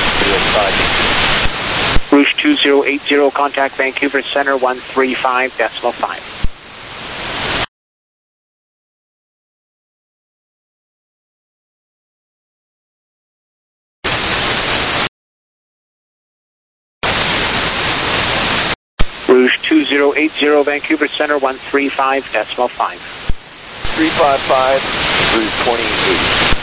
five. Rouge two zero eight zero, contact Vancouver Center one three five decimal five. Rouge two zero eight zero, Vancouver Center one three five decimal five. three five five, Rouge twenty-eight.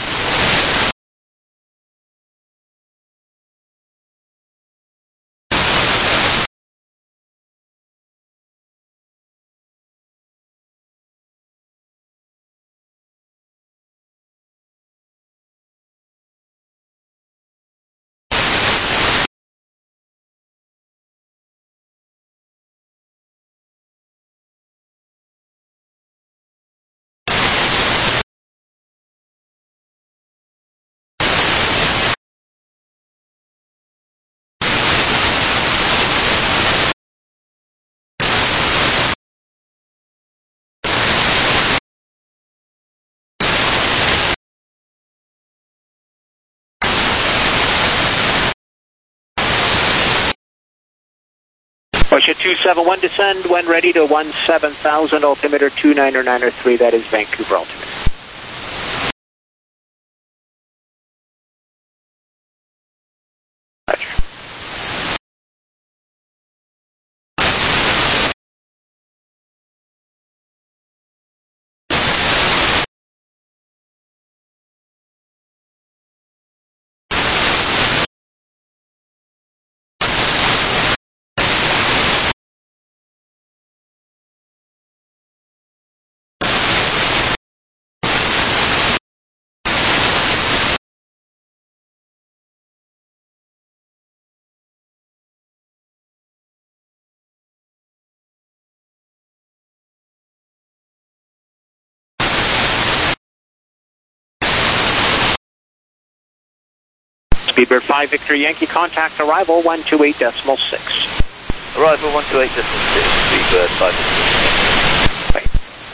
Russia two seven one, descend when ready to one seven thousand, altimeter two niner niner three, that is Vancouver altimeter. Speedbird five Victor Yankee, contact arrival one two eight decimal six. Arrival one two eight decimal six, Speedbird five Victor. Bye.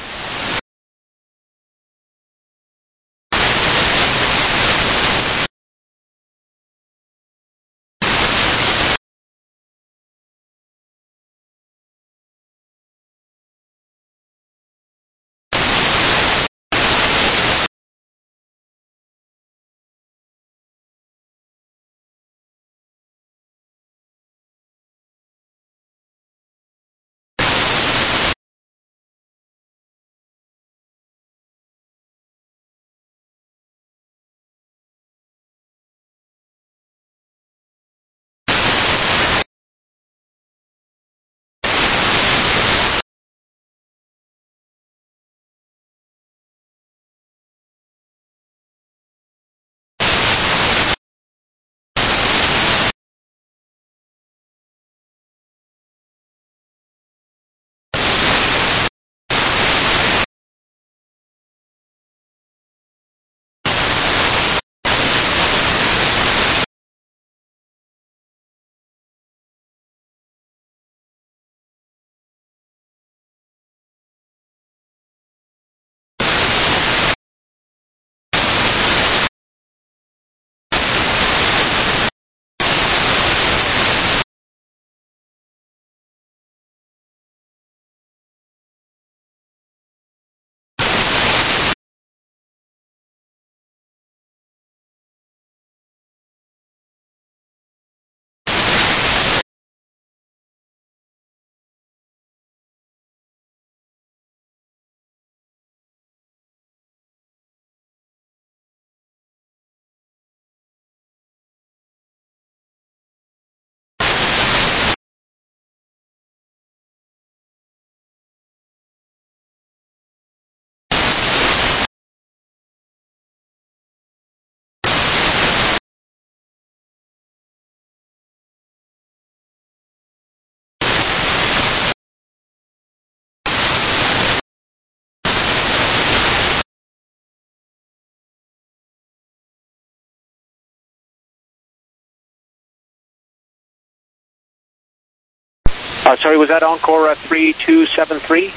Uh, sorry, was that Encore uh, three two seven three?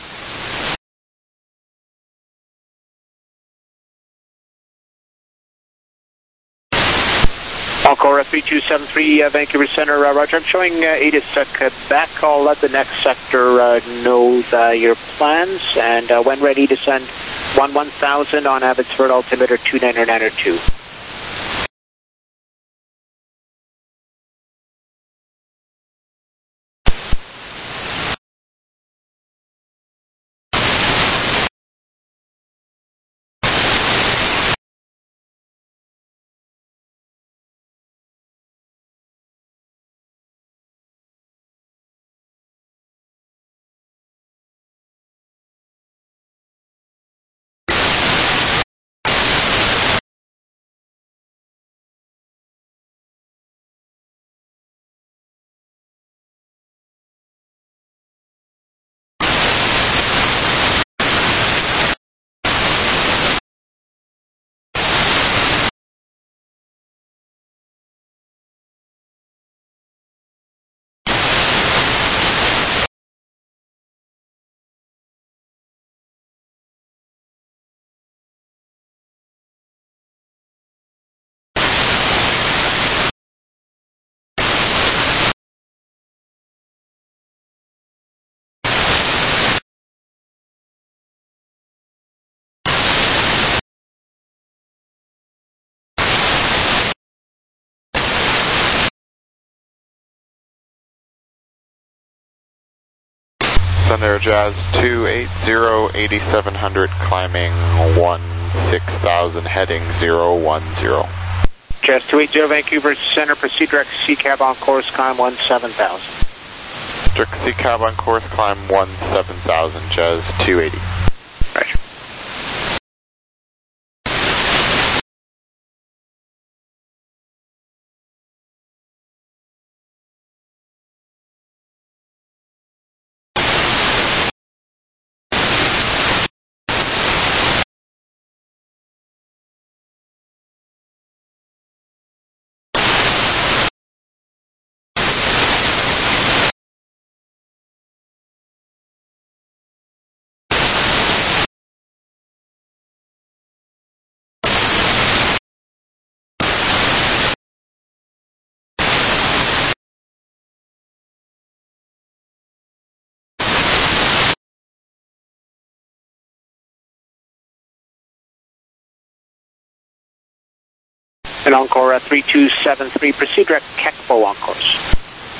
Encore uh, three two seven three, uh, Vancouver Center, uh, Roger. I'm showing uh, ATIS uh, Quebec. I'll let the next sector uh, know uh, your plans, and uh, when ready to send one one thousand on Abbotsford altimeter two nine nine two. Thunder Jazz two eight zero, eighty-seven hundred, climbing one six thousand, heading zero one zero. Jazz two eight zero, Vancouver Center, proceed direct C cab on course, climb one seven thousand. Direct C cab on course, climb one seven thousand, Jazz two eighty. Right. And Encore uh, three two seven three, proceed direct Kekpo on course.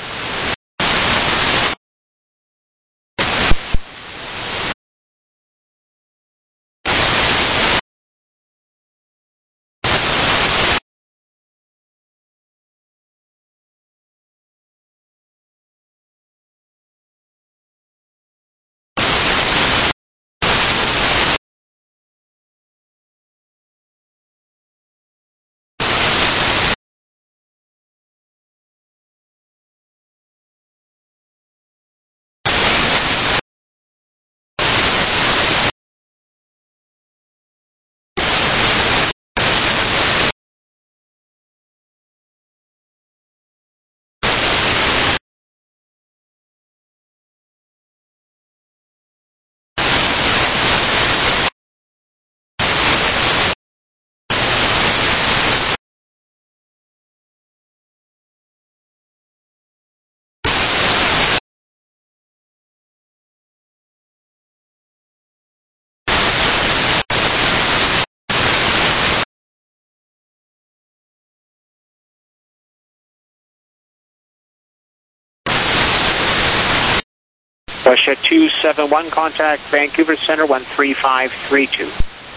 Russia two seven one, contact Vancouver Center one three five three two.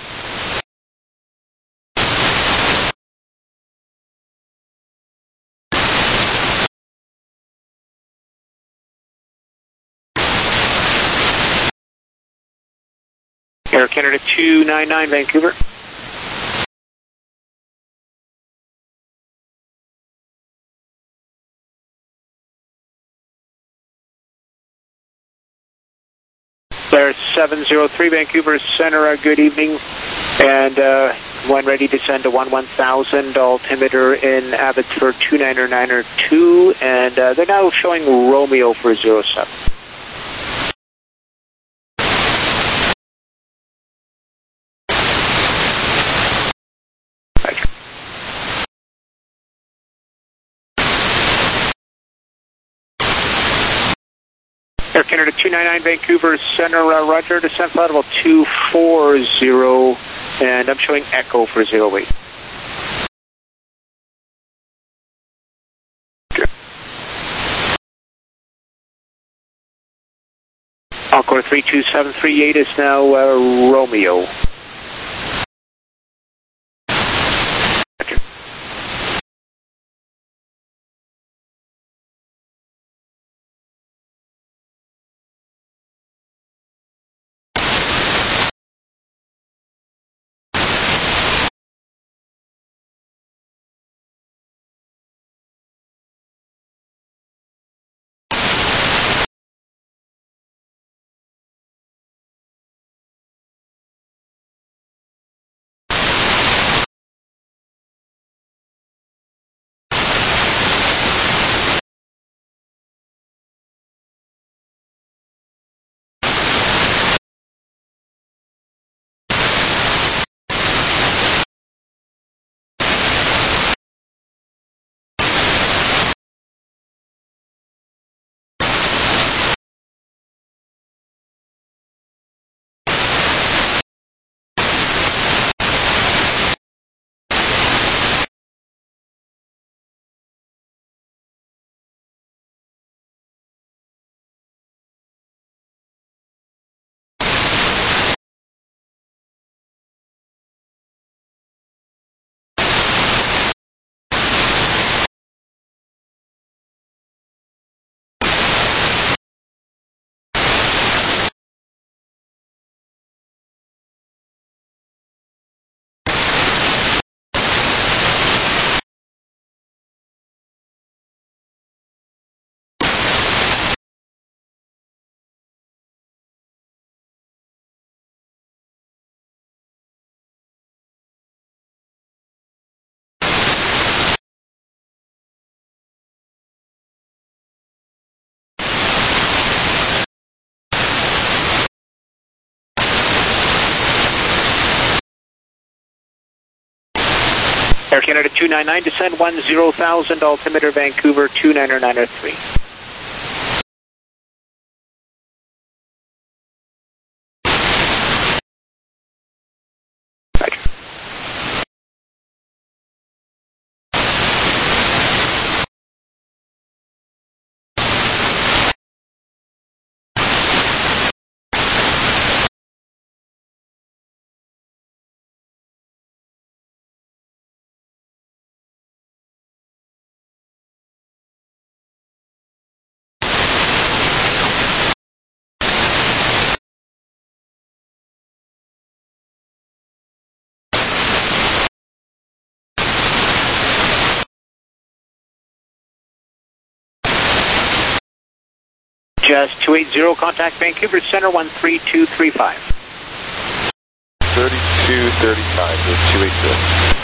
Air Canada two nine nine, Vancouver. Air seven zero three, Vancouver Center, uh, good evening. And uh, when ready to send to one one thousand, altimeter in Abbotsford two niner niner two, and uh, they're now showing Romeo for zero seven. Air Canada two nine nine, Vancouver Center, uh, roger, descent flight level two four zero, and I'm showing Echo for zero eight. Encore three two seven three eight is now uh, Romeo. Air Canada two nine nine, descend one zero thousand, altimeter Vancouver two niner niner three. Jazz two eighty, contact Vancouver Center one three two three five. thirty-two thirty-five, Jazz two eighty.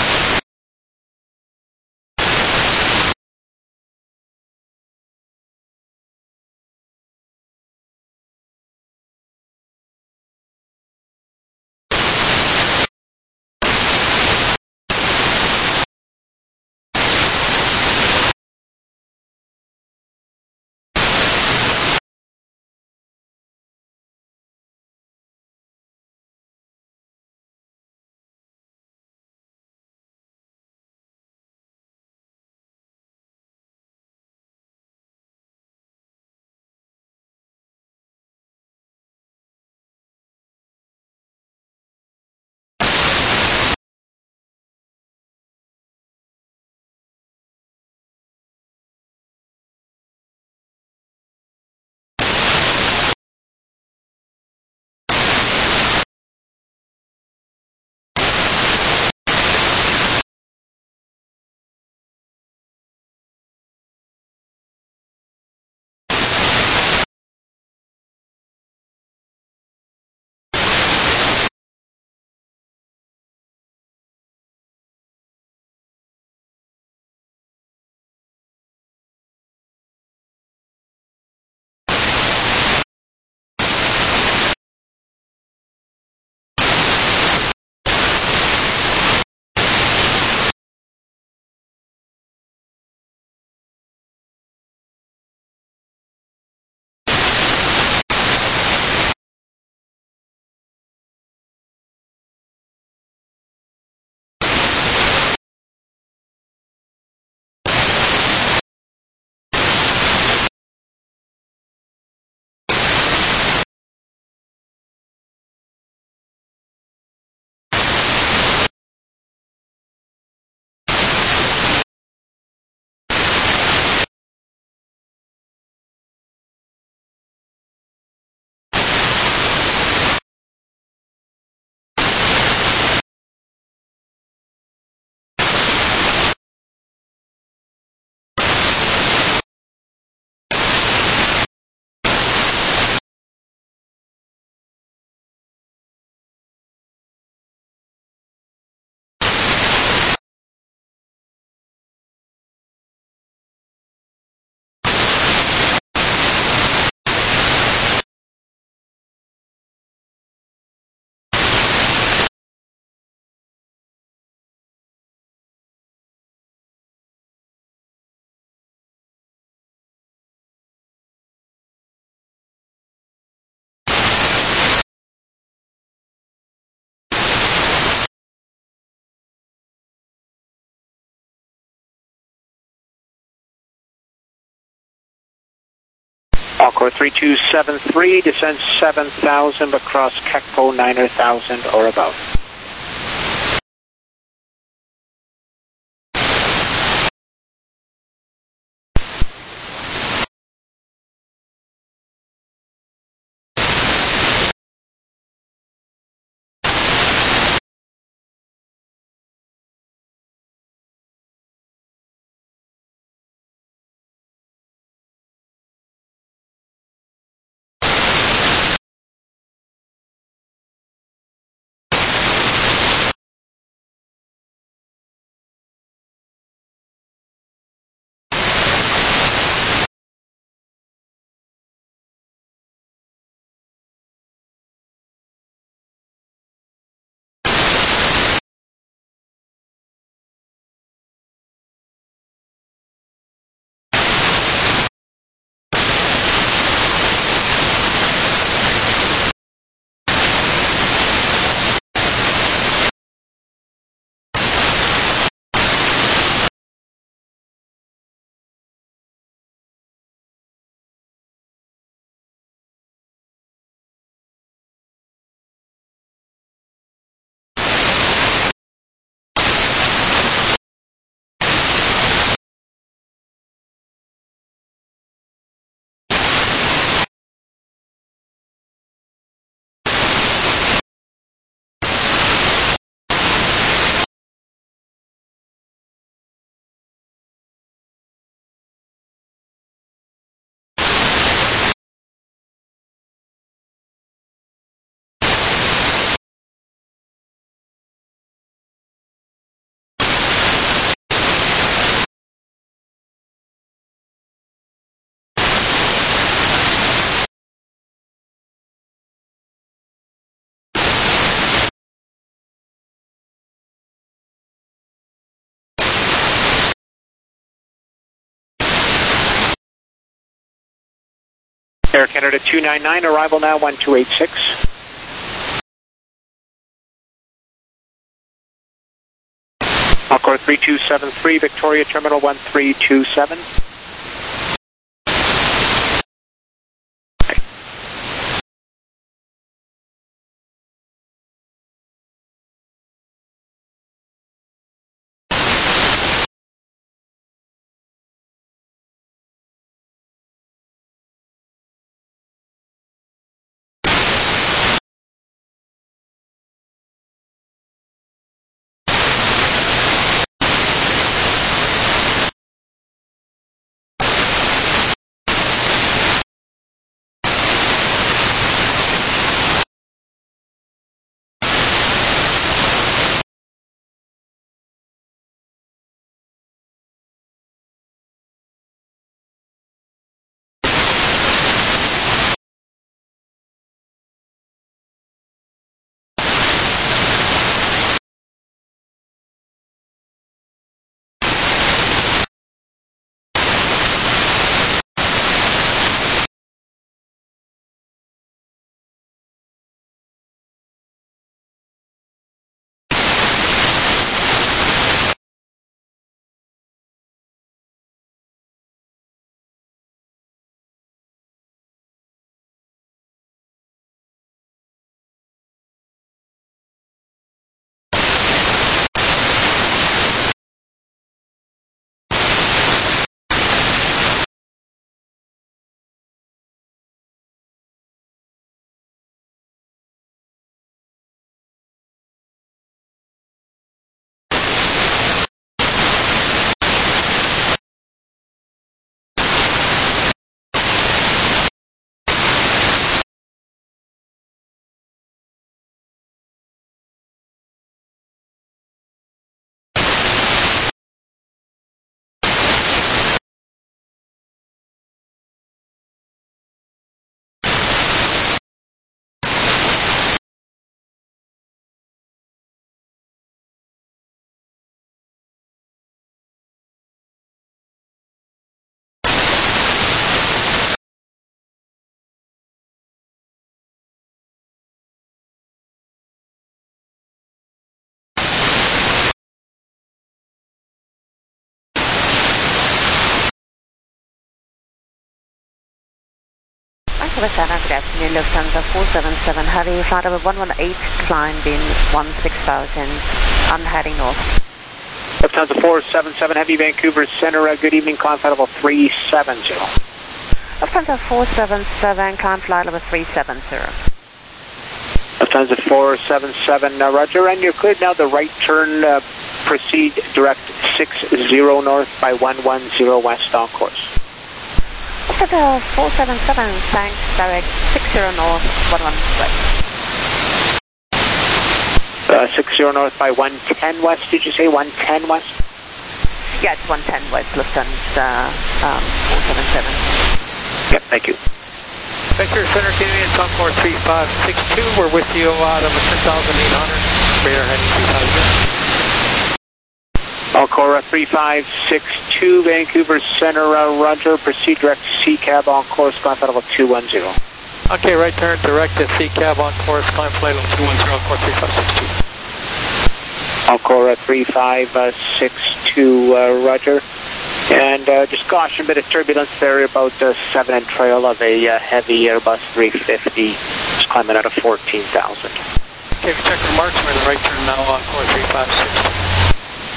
Alcor three two seven three, descend seven thousand, but cross C A C P O nine thousand or above. Air Canada two nine nine, arrival now one two eight six. Encore three two seven three, Victoria Terminal one three two seven. Vancouver Center, good afternoon, Lufthansa four seven seven Heavy, flight over one one eight, climb bin one six thousand, I'm heading north. Lufthansa four seven seven Heavy, Vancouver Center, uh, good evening, climb flight level three seven zero. Lufthansa four seven seven, climb flight level three seven zero. Lufthansa four seven seven, uh, roger, and you're cleared now, the right turn, uh, proceed direct six zero north by one one zero west on course. Lufthansa four seven seven, thanks, direct six zero north, one one west. Uh, six zero north by one ten west, did you say one ten west? Yeah, it's one ten west, Lufthansa um, four seven seven. Yep, thank you. Vancouver Center, Canadian Concord three five six two, we're with you out of ten thousand eight hundred, radar heading two thousand. Encore three five six two, Vancouver Center, uh, roger, proceed direct C cab on course, climb flight level two one zero. Okay, right turn, direct to C cab on course, climb flight level two one zero, Encore three five six two. Encore three five six two, uh, roger. And uh, just caution, a bit of turbulence there, about uh, seven and trail of a uh, heavy Airbus three fifty, just climbing out of fourteen thousand. Okay, we check remarks, we're in the right turn now, Encore three five six two.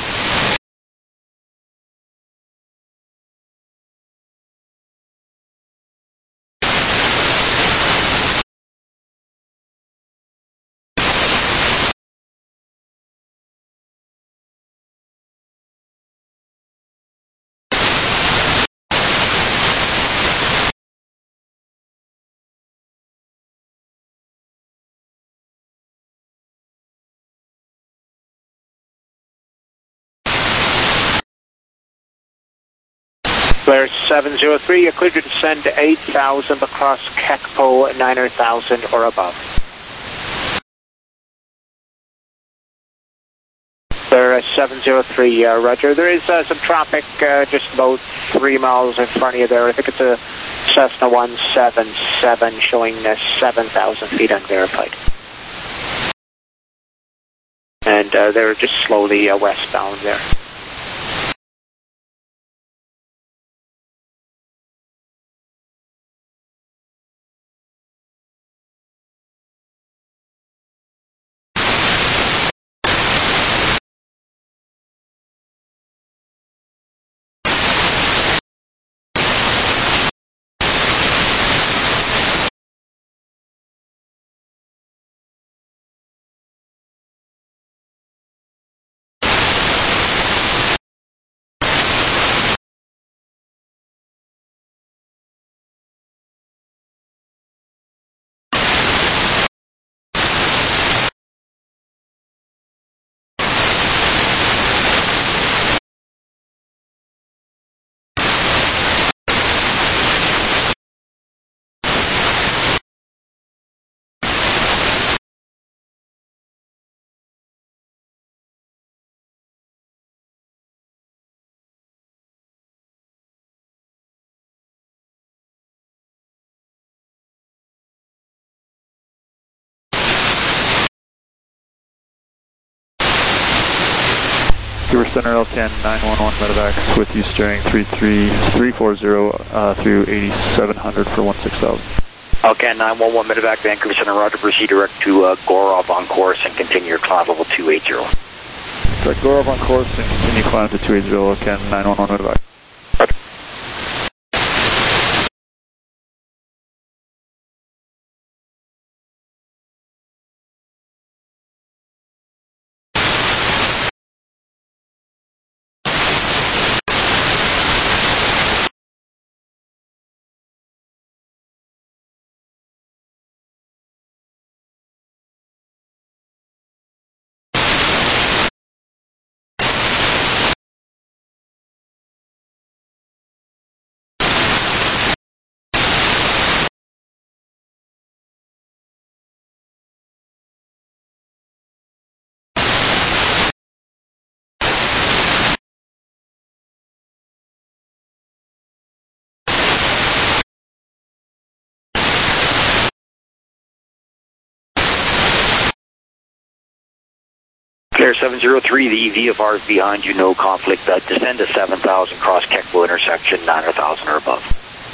Blair seven zero three, you're cleared to descend to eight thousand across Kekpo, nine thousand or above. Blair seven zero three, uh, roger. There is uh, some traffic uh, just about three miles in front of you there. I think it's a Cessna one seven seven showing uh, seven thousand feet unverified. And uh, they're just slowly uh, westbound there. Vancouver Center L ten nine one one medevacs with you steering three three three four zero uh, through eighty-seven hundred for one six thousand. Okay, nine one one medevac, Vancouver Center, Roger, proceed direct to uh, Gorov on course and continue your climb level two eighty. Direct Gorov on course and continue climb to two eighty, Ken nine one one medevac. Roger. Clear seven zero three, the V F R is behind you, no conflict. Uh, descend to seven thousand, cross Keckville intersection, nine thousand or above.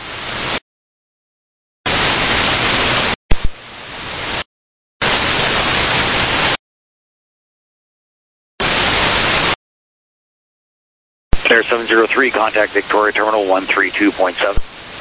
Clear seven zero three, contact Victoria Terminal one three two point seven.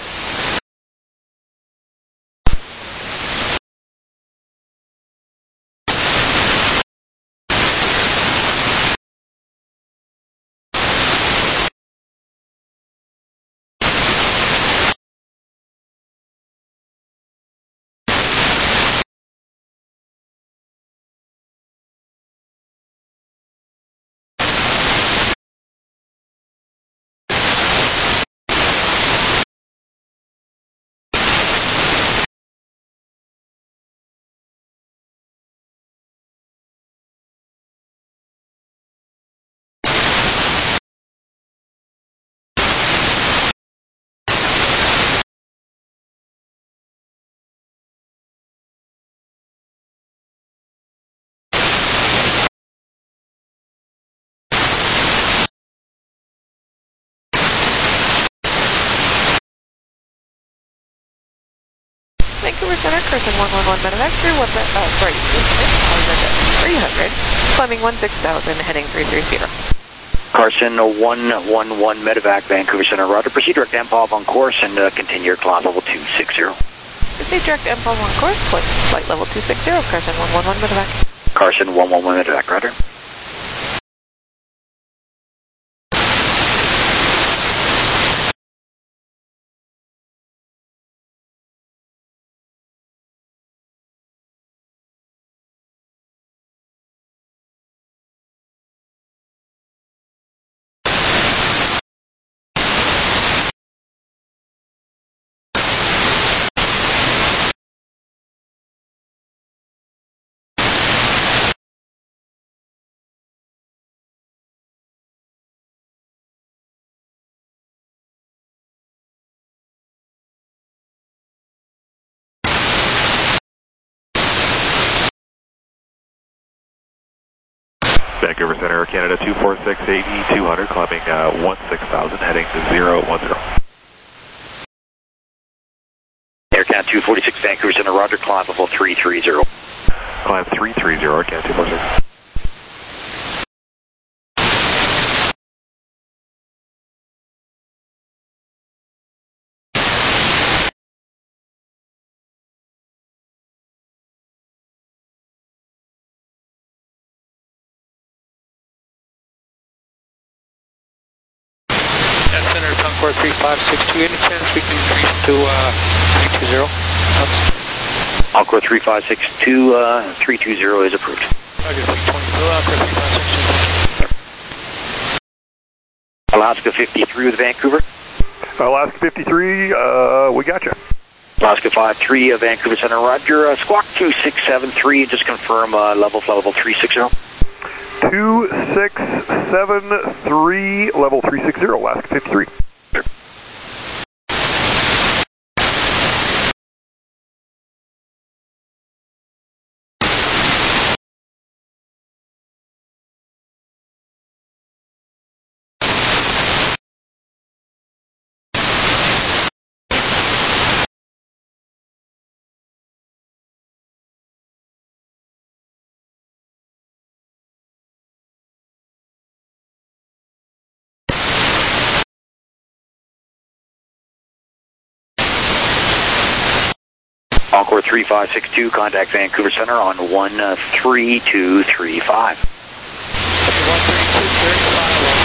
Vancouver Center, Carson one one one medevac, through one, uh, sorry, three hundred, climbing one six thousand, heading three three zero. Carson one one one medevac, Vancouver Center, Roger, proceed direct M P O V on course and uh, continue your climb level two six zero. Proceed direct M P O V on course, flight level two six zero, Carson one one one medevac. Carson one one one medevac, Roger. Vancouver Center, Air Canada two four six eight E two hundred, climbing uh, one six thousand, heading to zero one zero. Air Canada two forty-six, Vancouver Center, roger, climb level three three zero. Climb three three zero, Air Canada two forty-six. Center, Concord three five six two, any chance we can increase to uh, three two zero? Concord three five six two, uh, three two zero is approved. Roger, three twenty, Alaska three five six two. Alaska fifty-three with Vancouver. Alaska fifty-three, uh, we got you. Alaska five three, uh, Vancouver Center, roger, uh, squawk two six seven three, and just confirm uh, level, level three six zero. two six seven three, level three six zero, Alaska fifty-three. Sure. Concord three five six two, contact Vancouver Center on one three two three five. one three two three five.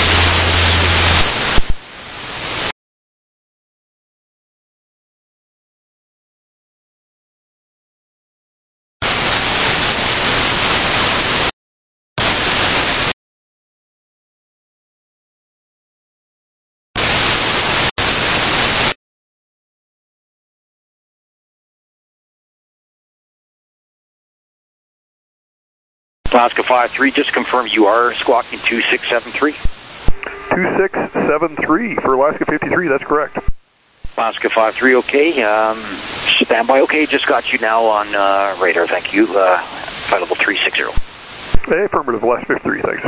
Alaska five three, just confirm you are squawking two six seven three. two six seven three for Alaska fifty-three, that's correct. Alaska five three, okay. Um, standby, okay. Just got you now on uh, radar, thank you. Uh, flight level three six zero. Hey, affirmative, Alaska fifty-three, thanks.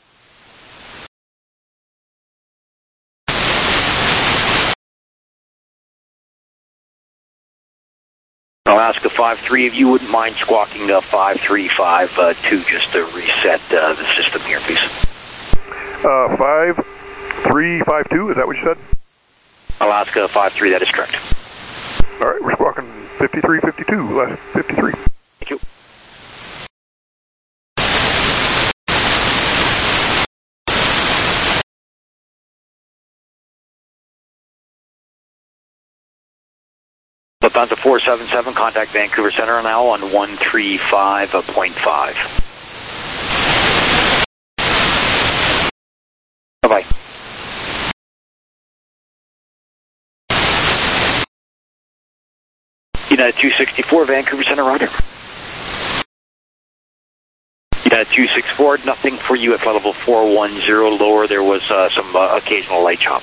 Alaska five three, if you wouldn't mind squawking uh, five three five two just to reset uh, the system here, please. Uh, five three five two, is that what you said? Alaska five three, that is correct. All right, we're squawking fifty-three fifty-two, Alaska fifty-three. Thank you. Lufthansa four seven seven, contact Vancouver Center now on one three five point five. Bye-bye. United two sixty-four, Vancouver Center, roger. United two sixty-four, nothing for you at flight level four one zero lower. There was uh, some uh, occasional light chop.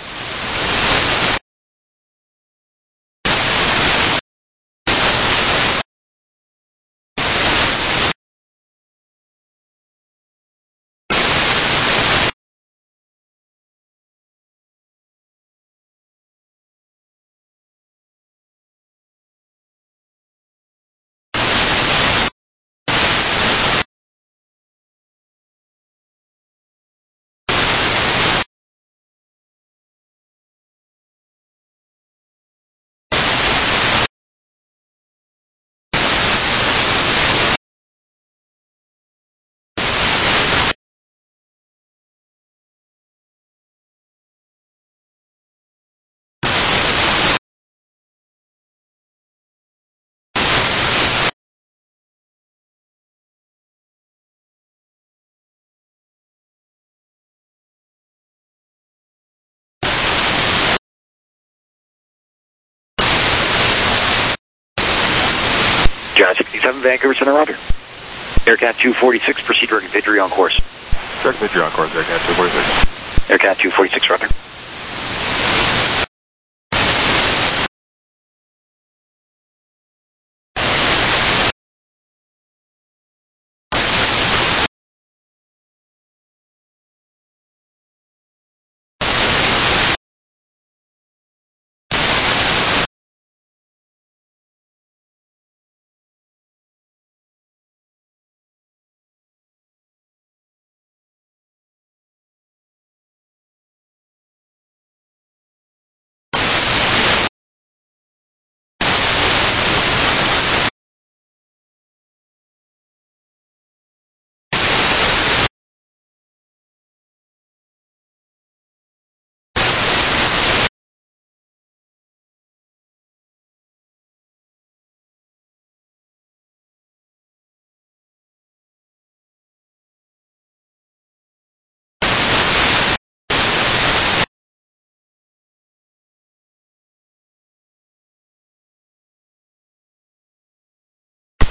Jazz sixty-seven, Vancouver Center, roger. Aircat two forty-six, proceed direct victory on course. Direct victory on course, Aircat two forty-six. Aircat two forty-six, roger.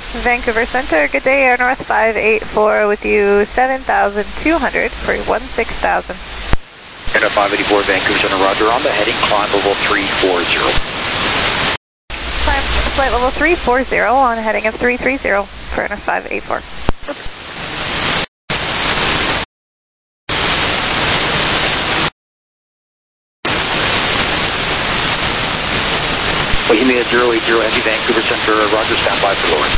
Vancouver Center, good day, Air North five eight four with you, seven thousand two hundred for one six thousand. Air North five eighty-four, Vancouver Center, roger, on the heading, climb level three four zero. Climb flight level three four zero on a heading of three three zero for Air North five eight four. Bohemia zero eight zero, Heavy Vancouver Center, roger, stand by for Lawrence.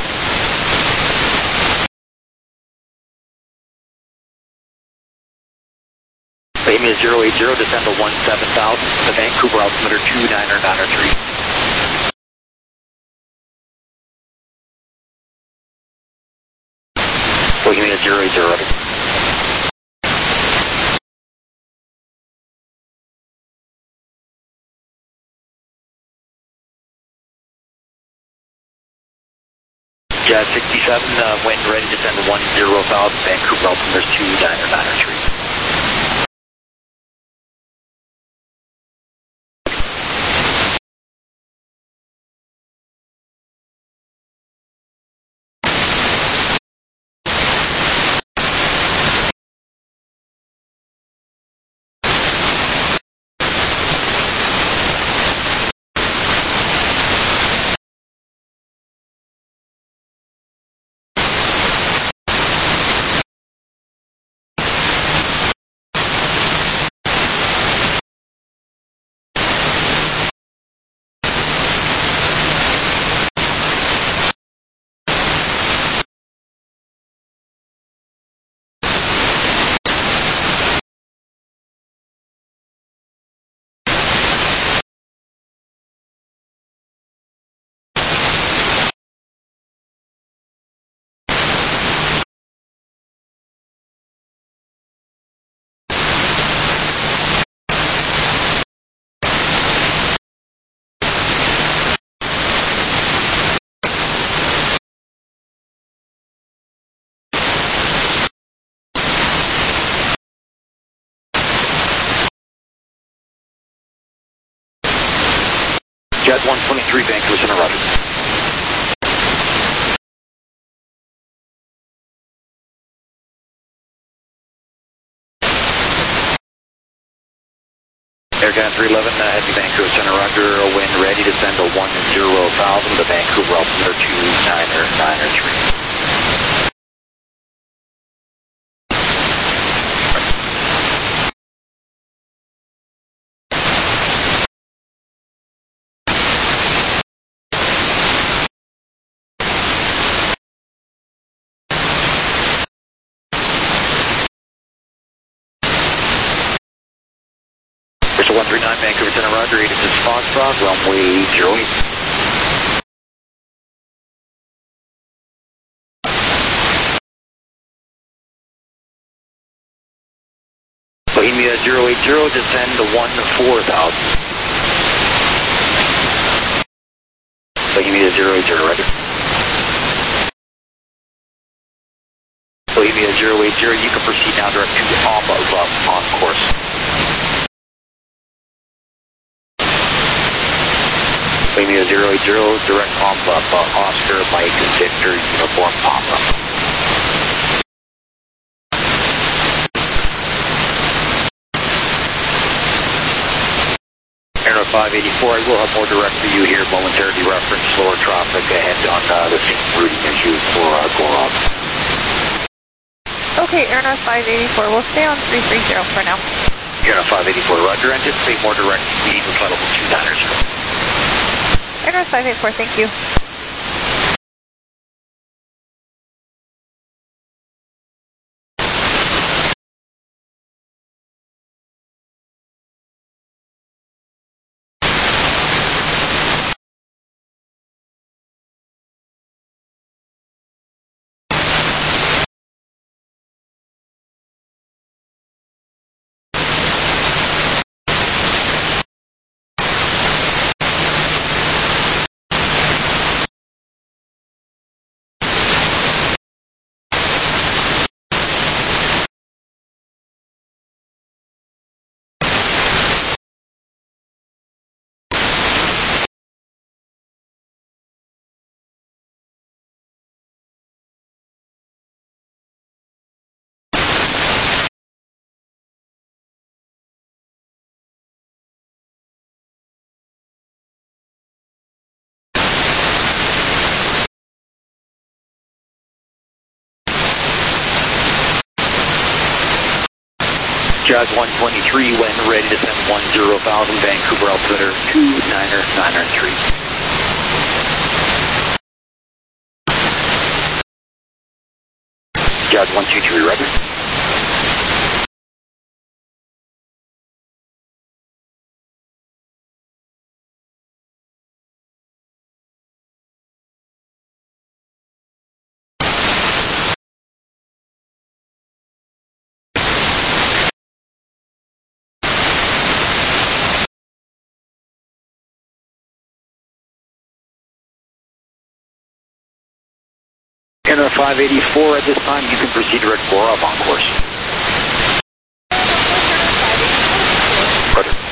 Bohemia zero eight zero, descend to one seven thousand, the Vancouver altimeter two niner niner three. Bohemia zero eight zero, ready. Jazz sixty-seven, uh, wind ready to send to one zero thousand, Vancouver altimeter two niner niner three. Jazz one twenty-three, Vancouver Center, roger. Air Canada three eleven, uh, Heavy Vancouver Center, roger, wind ready to send to one zero thousand, the Vancouver altimeter two niner niner three. one three nine, Vancouver Center, roger, eighty-six Foxtrot, runway zero eight. Bohemia zero eight zero, descend to one four thousand. Bohemia zero eight zero, roger. Bohemia zero eight zero, you can proceed now direct to Alpha above on course. Bohemia zero eight zero, direct pump up, uh, Oscar, Mike, Victor, uniform pump up. Air North five eighty-four, I will have more direct for you here momentarily, reference slower traffic ahead on uh, the same routing as you for uh, Gorov. Okay, Air North five eighty-four, we'll stay on three three zero for now. Air North five eighty-four, roger, anticipate more direct speed with level two niner zero. Air North five eight four, thank you. Jazz one twenty-three, when ready to send one zero thousand, Vancouver altimeter two niner niner three. Jazz one two three, record. Enter five eighty-four, at this time you can proceed direct for up on course. Roger.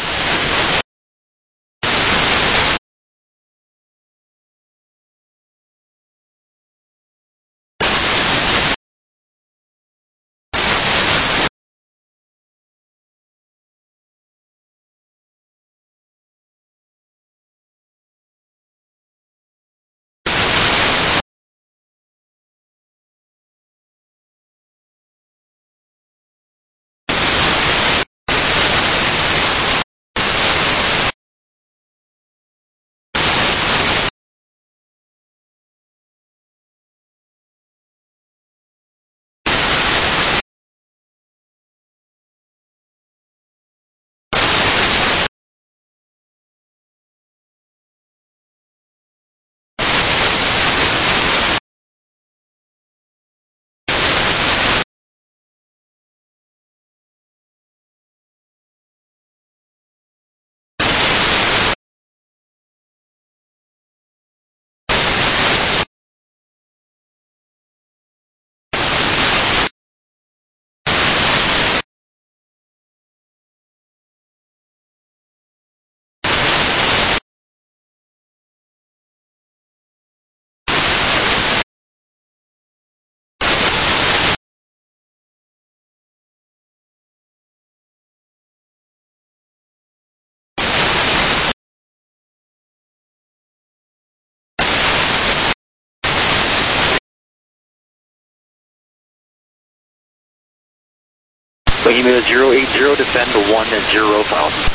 Lima zero eight zero, descend to one zero thousand.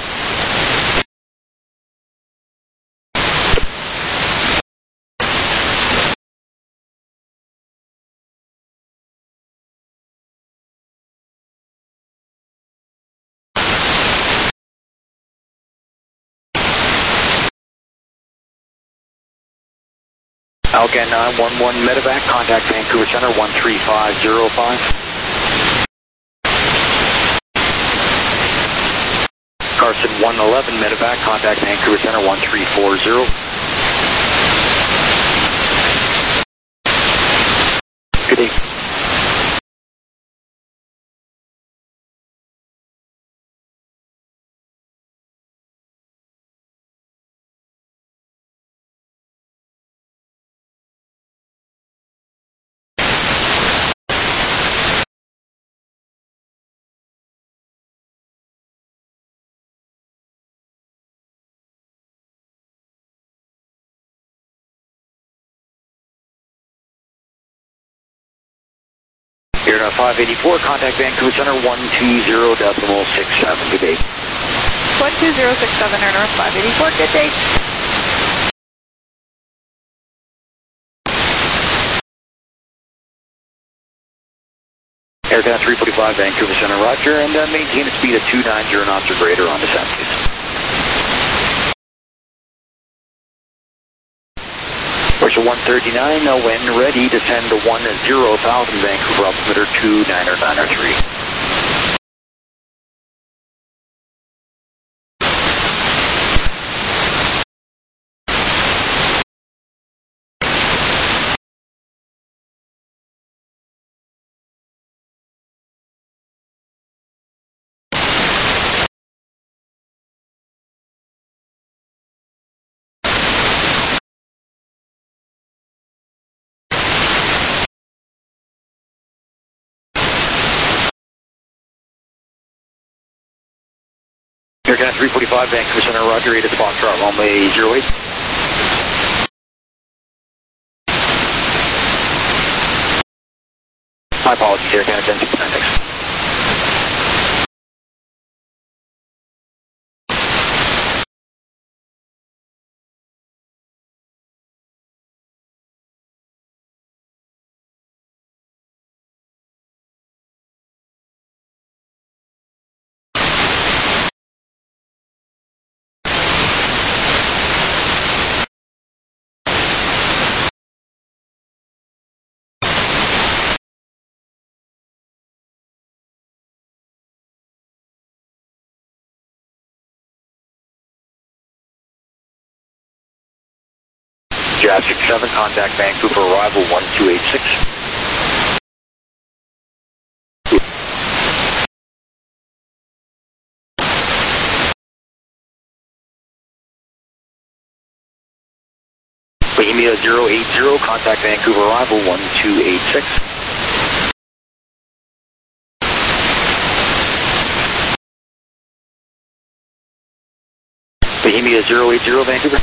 Alcan nine one one medevac, contact Vancouver Center one three five zero five. Carson one eleven medevac, contact Vancouver Center one three four zero. Good day. Here at five eighty-four, contact Vancouver Center one two zero decimal six seven. Good day. one two zero six seven, Air North five eighty-four, good day. Air Canada three forty-five, Vancouver Center, roger, and uh, maintain a speed of two ninety knots or greater on descent, please. Porsche one thirty-nine, uh, when ready, descend to one zero thousand, Vancouver altimeter two niner niner three. Air Canada three forty-five, Vancouver Center, roger, eight at Foxtrot, runway zero eight. My apologies, Air Canada ten six nine six. Jazz six seven, contact Vancouver arrival one two eight six. Bohemia zero eight zero, contact Vancouver arrival one two eight six. Bohemia zero eight zero, Vancouver.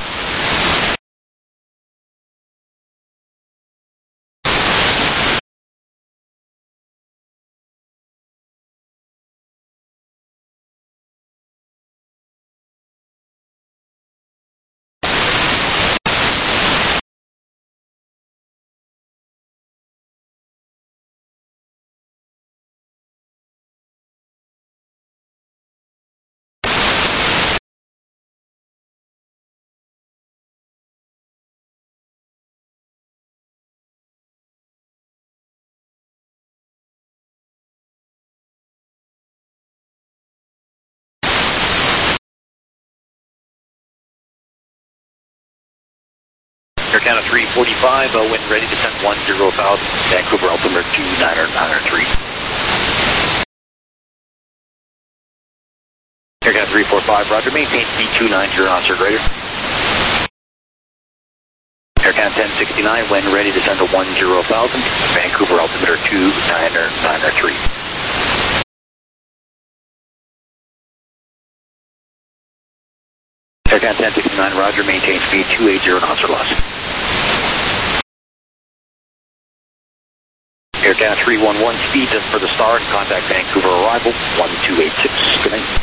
Air Canada three forty-five, uh, wind ready to descent one zero thousand, Vancouver altimeter two niner niner three. Air Canada three forty-five, roger, maintain speed two nine zero knots or greater. Air Canada ten sixty-nine, wind ready to descend to one zero thousand, Vancouver altimeter two niner niner three. Air Canada ten sixty-nine, roger, maintain speed two eighty knots or less. Air Canada three one one, speed just for the star and contact Vancouver arrival one two eight six. Good night.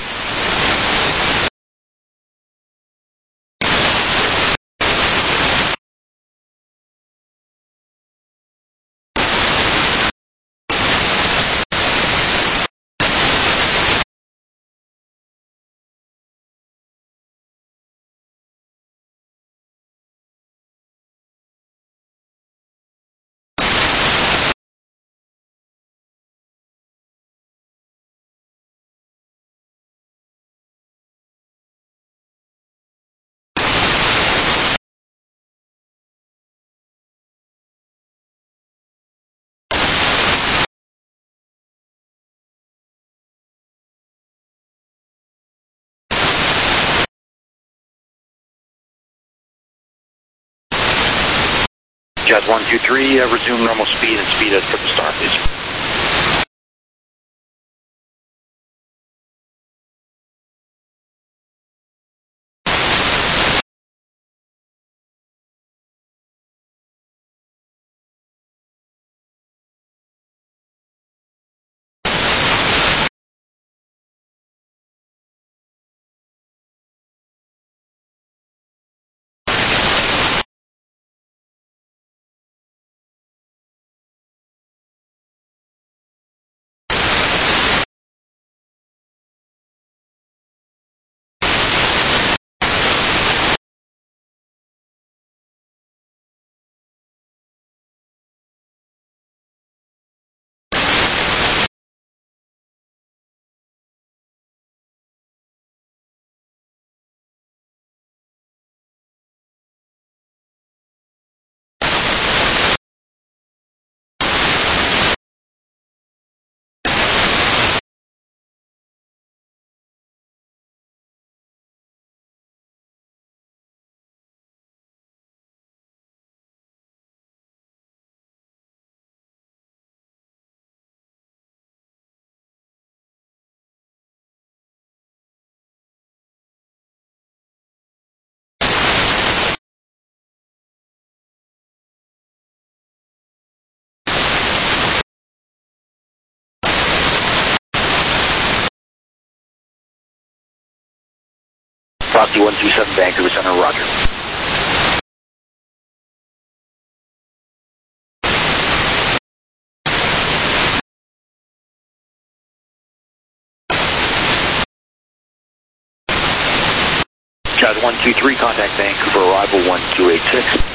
Jazz one two three, uh, resume normal speed and speed as per the star, please. Foxy one two seven, Vancouver Center, roger. Jazz one two three, contact Vancouver arrival one two eight six.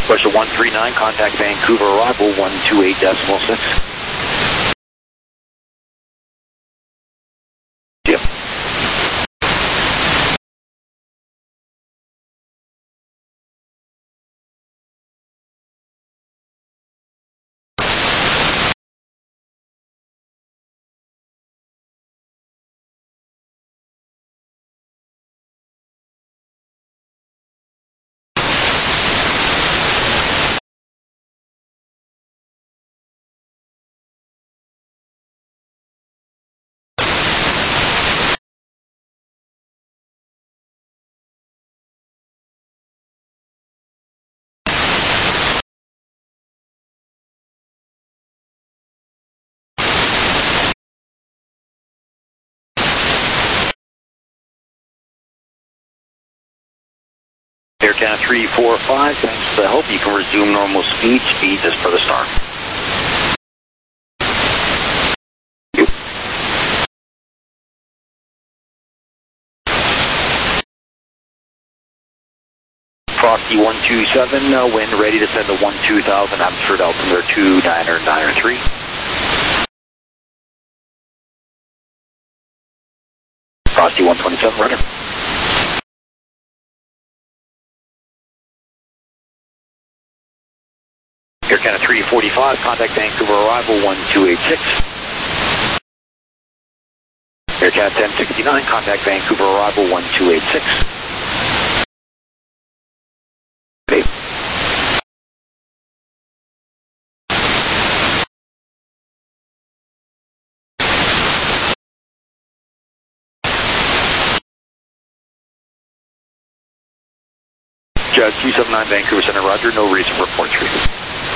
Question one three nine, contact Vancouver arrival one two eight decimal six. Yep. Air Canada three four five, thanks for the help. You can resume normal speed. Speed as per the start. Frosty one two seven, uh, wind ready to send to one two thousand, atmosphere altimeter two niner niner three. Frosty one twenty-seven, runner. Air Canada three forty-five, contact Vancouver arrival one two eight six. Air Canada ten sixty-nine, contact Vancouver arrival one two eight six. Okay. Jazz two seven nine, Vancouver Center, roger, no reason for report three.